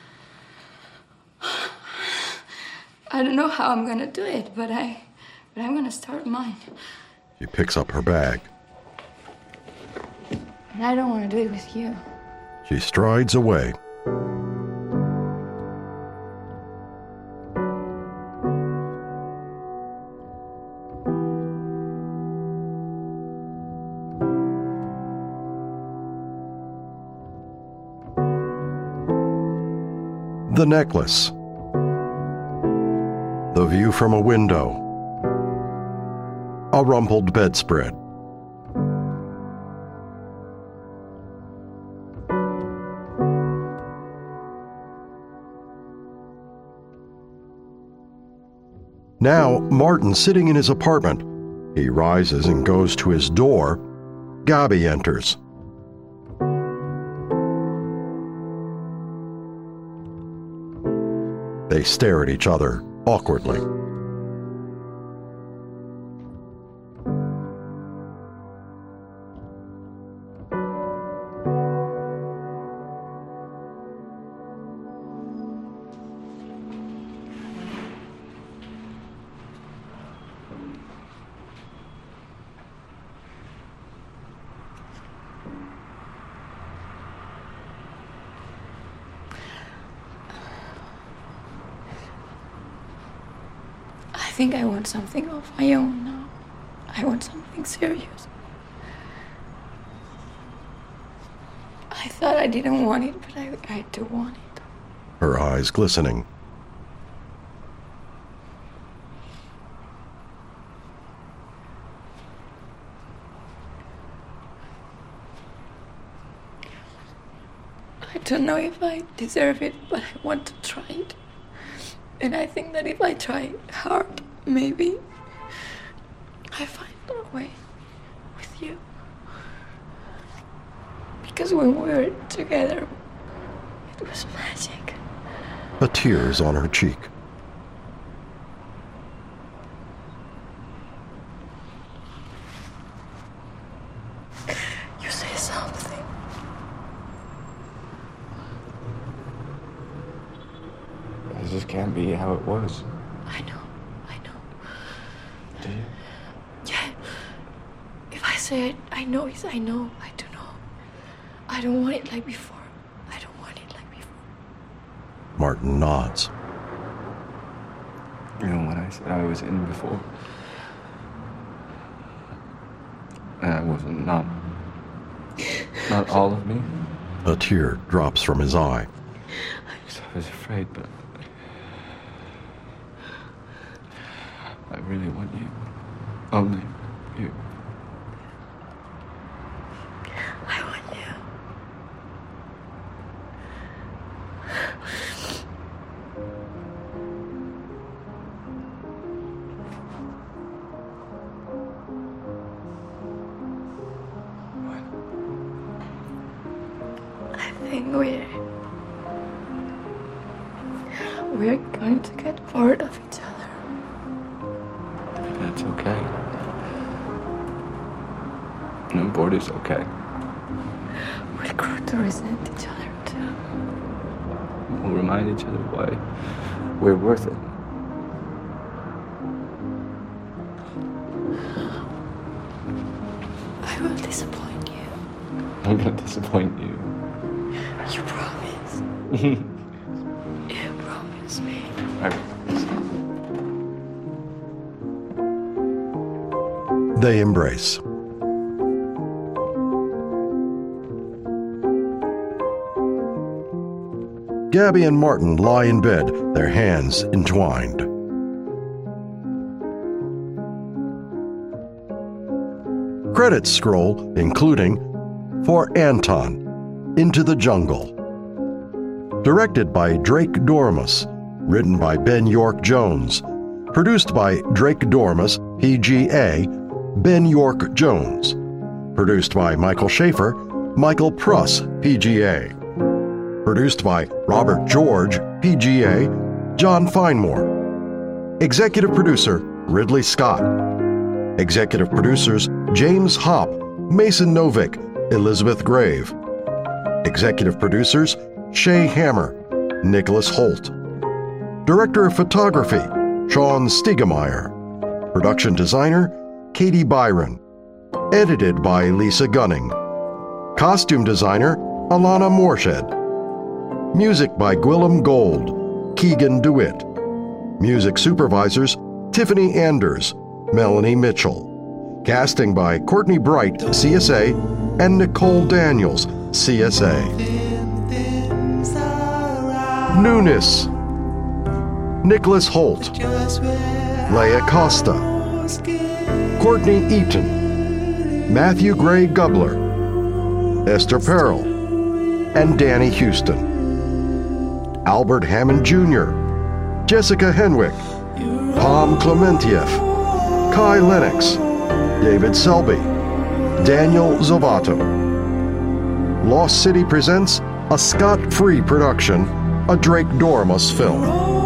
how I'm gonna do it, but I'm gonna start mine. She picks up her bag. And I don't want to do it with you. She strides away. The necklace. The view from a window. A rumpled bedspread. Now, Martin's sitting in his apartment. He rises and goes to his door. Gabi enters. They stare at each other awkwardly. I think I want something of my own now. I want something serious. I thought I didn't want it, but I do want it. Her eyes glistening. I don't know if I deserve it, but I want to try it. And I think that if I try hard, maybe I find a way with you. Because when we were together, it was magic. A tear is on her cheek. You say something. This just can't be how it was. I know. Do you? Yeah. If I say it, I know it's I know. I do know. I don't want it like before. I don't want it like before. Martin nods. You know what I said I was in before? And I wasn't not all of me. A tear drops from his eye. I was afraid, but I really want you. Only you. I want you. I think we're going to get bored of each other. That's okay. No, bored is okay. We'll grow to resent each other too. We'll remind each other why we're worth it. I will disappoint you. I'm gonna disappoint you. You promise. You promise me. They embrace. Gabby and Martin lie in bed, their hands entwined. Credits scroll, including For Anton, Into the Jungle. Directed by Drake Dormus. Written by Ben York Jones. Produced by Drake Dormus, PGA, Ben York Jones. Produced by Michael Schaefer, Michael Pruss, PGA. Produced by Robert George, PGA, John Finemore. Executive producer, Ridley Scott. Executive producers, James Hopp, Mason Novick, Elizabeth Grave. Executive producers, Shay Hammer, Nicholas Holt. Director of photography, Sean Stiegemeyer. Production designer, Katie Byron. Edited by Lisa Gunning. Costume designer, Alana Morshed. Music by Gwillem Gold, Keegan DeWitt. Music supervisors, Tiffany Anders, Melanie Mitchell. Casting by Courtney Bright, CSA, and Nicole Daniels, CSA. Newness. Nicholas Holt. Leia Costa. Courtney Eaton. Matthew Gray Gubler. Esther Perel. And Danny Houston. Albert Hammond Jr., Jessica Henwick, Tom Clementieff, Kai Lennox, David Selby, Daniel Zovato. Lost City presents a Scott-free production, a Drake Dormus film.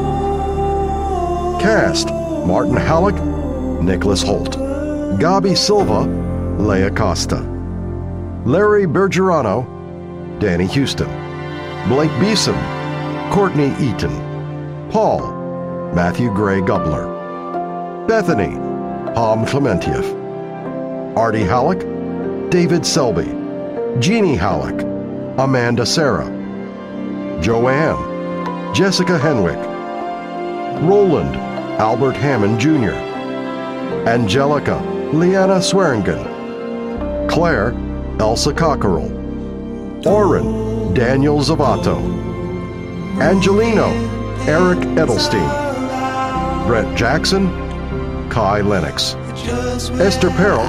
Cast: Martin Halleck, Nicholas Holt, Gabi Silva, Leia Costa, Larry Bergerano, Danny Houston, Blake Beeson, Courtney Eaton, Paul, Matthew Gray Gubler, Bethany, Tom Clementieff, Artie Halleck, David Selby, Jeannie Halleck, Amanda Sarah, Joanne, Jessica Henwick, Roland, Albert Hammond Jr., Angelica, Leanna Swearingen, Claire, Elsa Cockerell, Oren, Daniel Zavato, Angelino, Eric Edelstein, Brett Jackson, Kai Lennox, Esther Perel,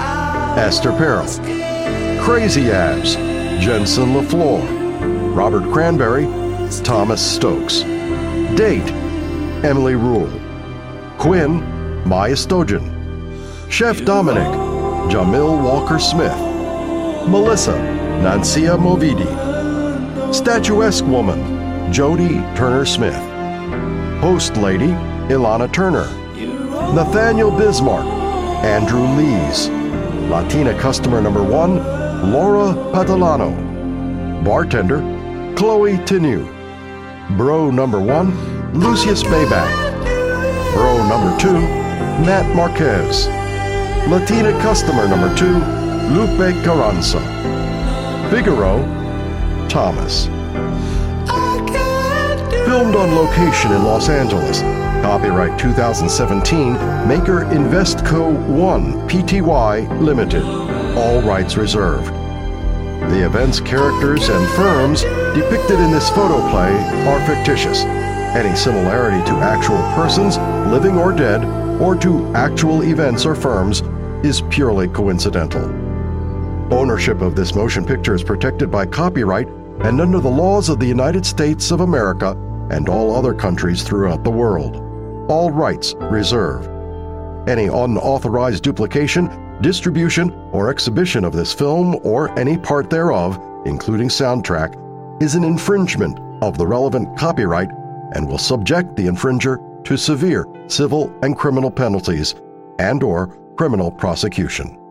Crazy Abs, Jensen LaFleur, Robert Cranberry, Thomas Stokes, Date, Emily Rule, Quinn, Maya Stojan, Chef Dominic, Jamil Walker Smith, Melissa, Nancia Movidi, Statuesque Woman, Jody Turner Smith, Host Lady, Ilana Turner, Nathaniel Bismarck, Andrew Lees, Latina Customer Number 1, Laura Patalano, Bartender, Chloe Tinu, Bro Number 1, Lucius Bayback. Bro number 2, Matt Marquez. Latina customer number 2, Lupe Carranza. Figaro, Thomas. Filmed on location in Los Angeles. Copyright 2017, maker Investco 1 Pty Limited. All rights reserved. The events, characters, and firms depicted in this photoplay are fictitious. Any similarity to actual persons, living or dead, or to actual events or firms is purely coincidental. Ownership of this motion picture is protected by copyright and under the laws of the United States of America and all other countries throughout the world. All rights reserved. Any unauthorized duplication, distribution, or exhibition of this film or any part thereof, including soundtrack, is an infringement of the relevant copyright and will subject the infringer to severe civil and criminal penalties and/or criminal prosecution.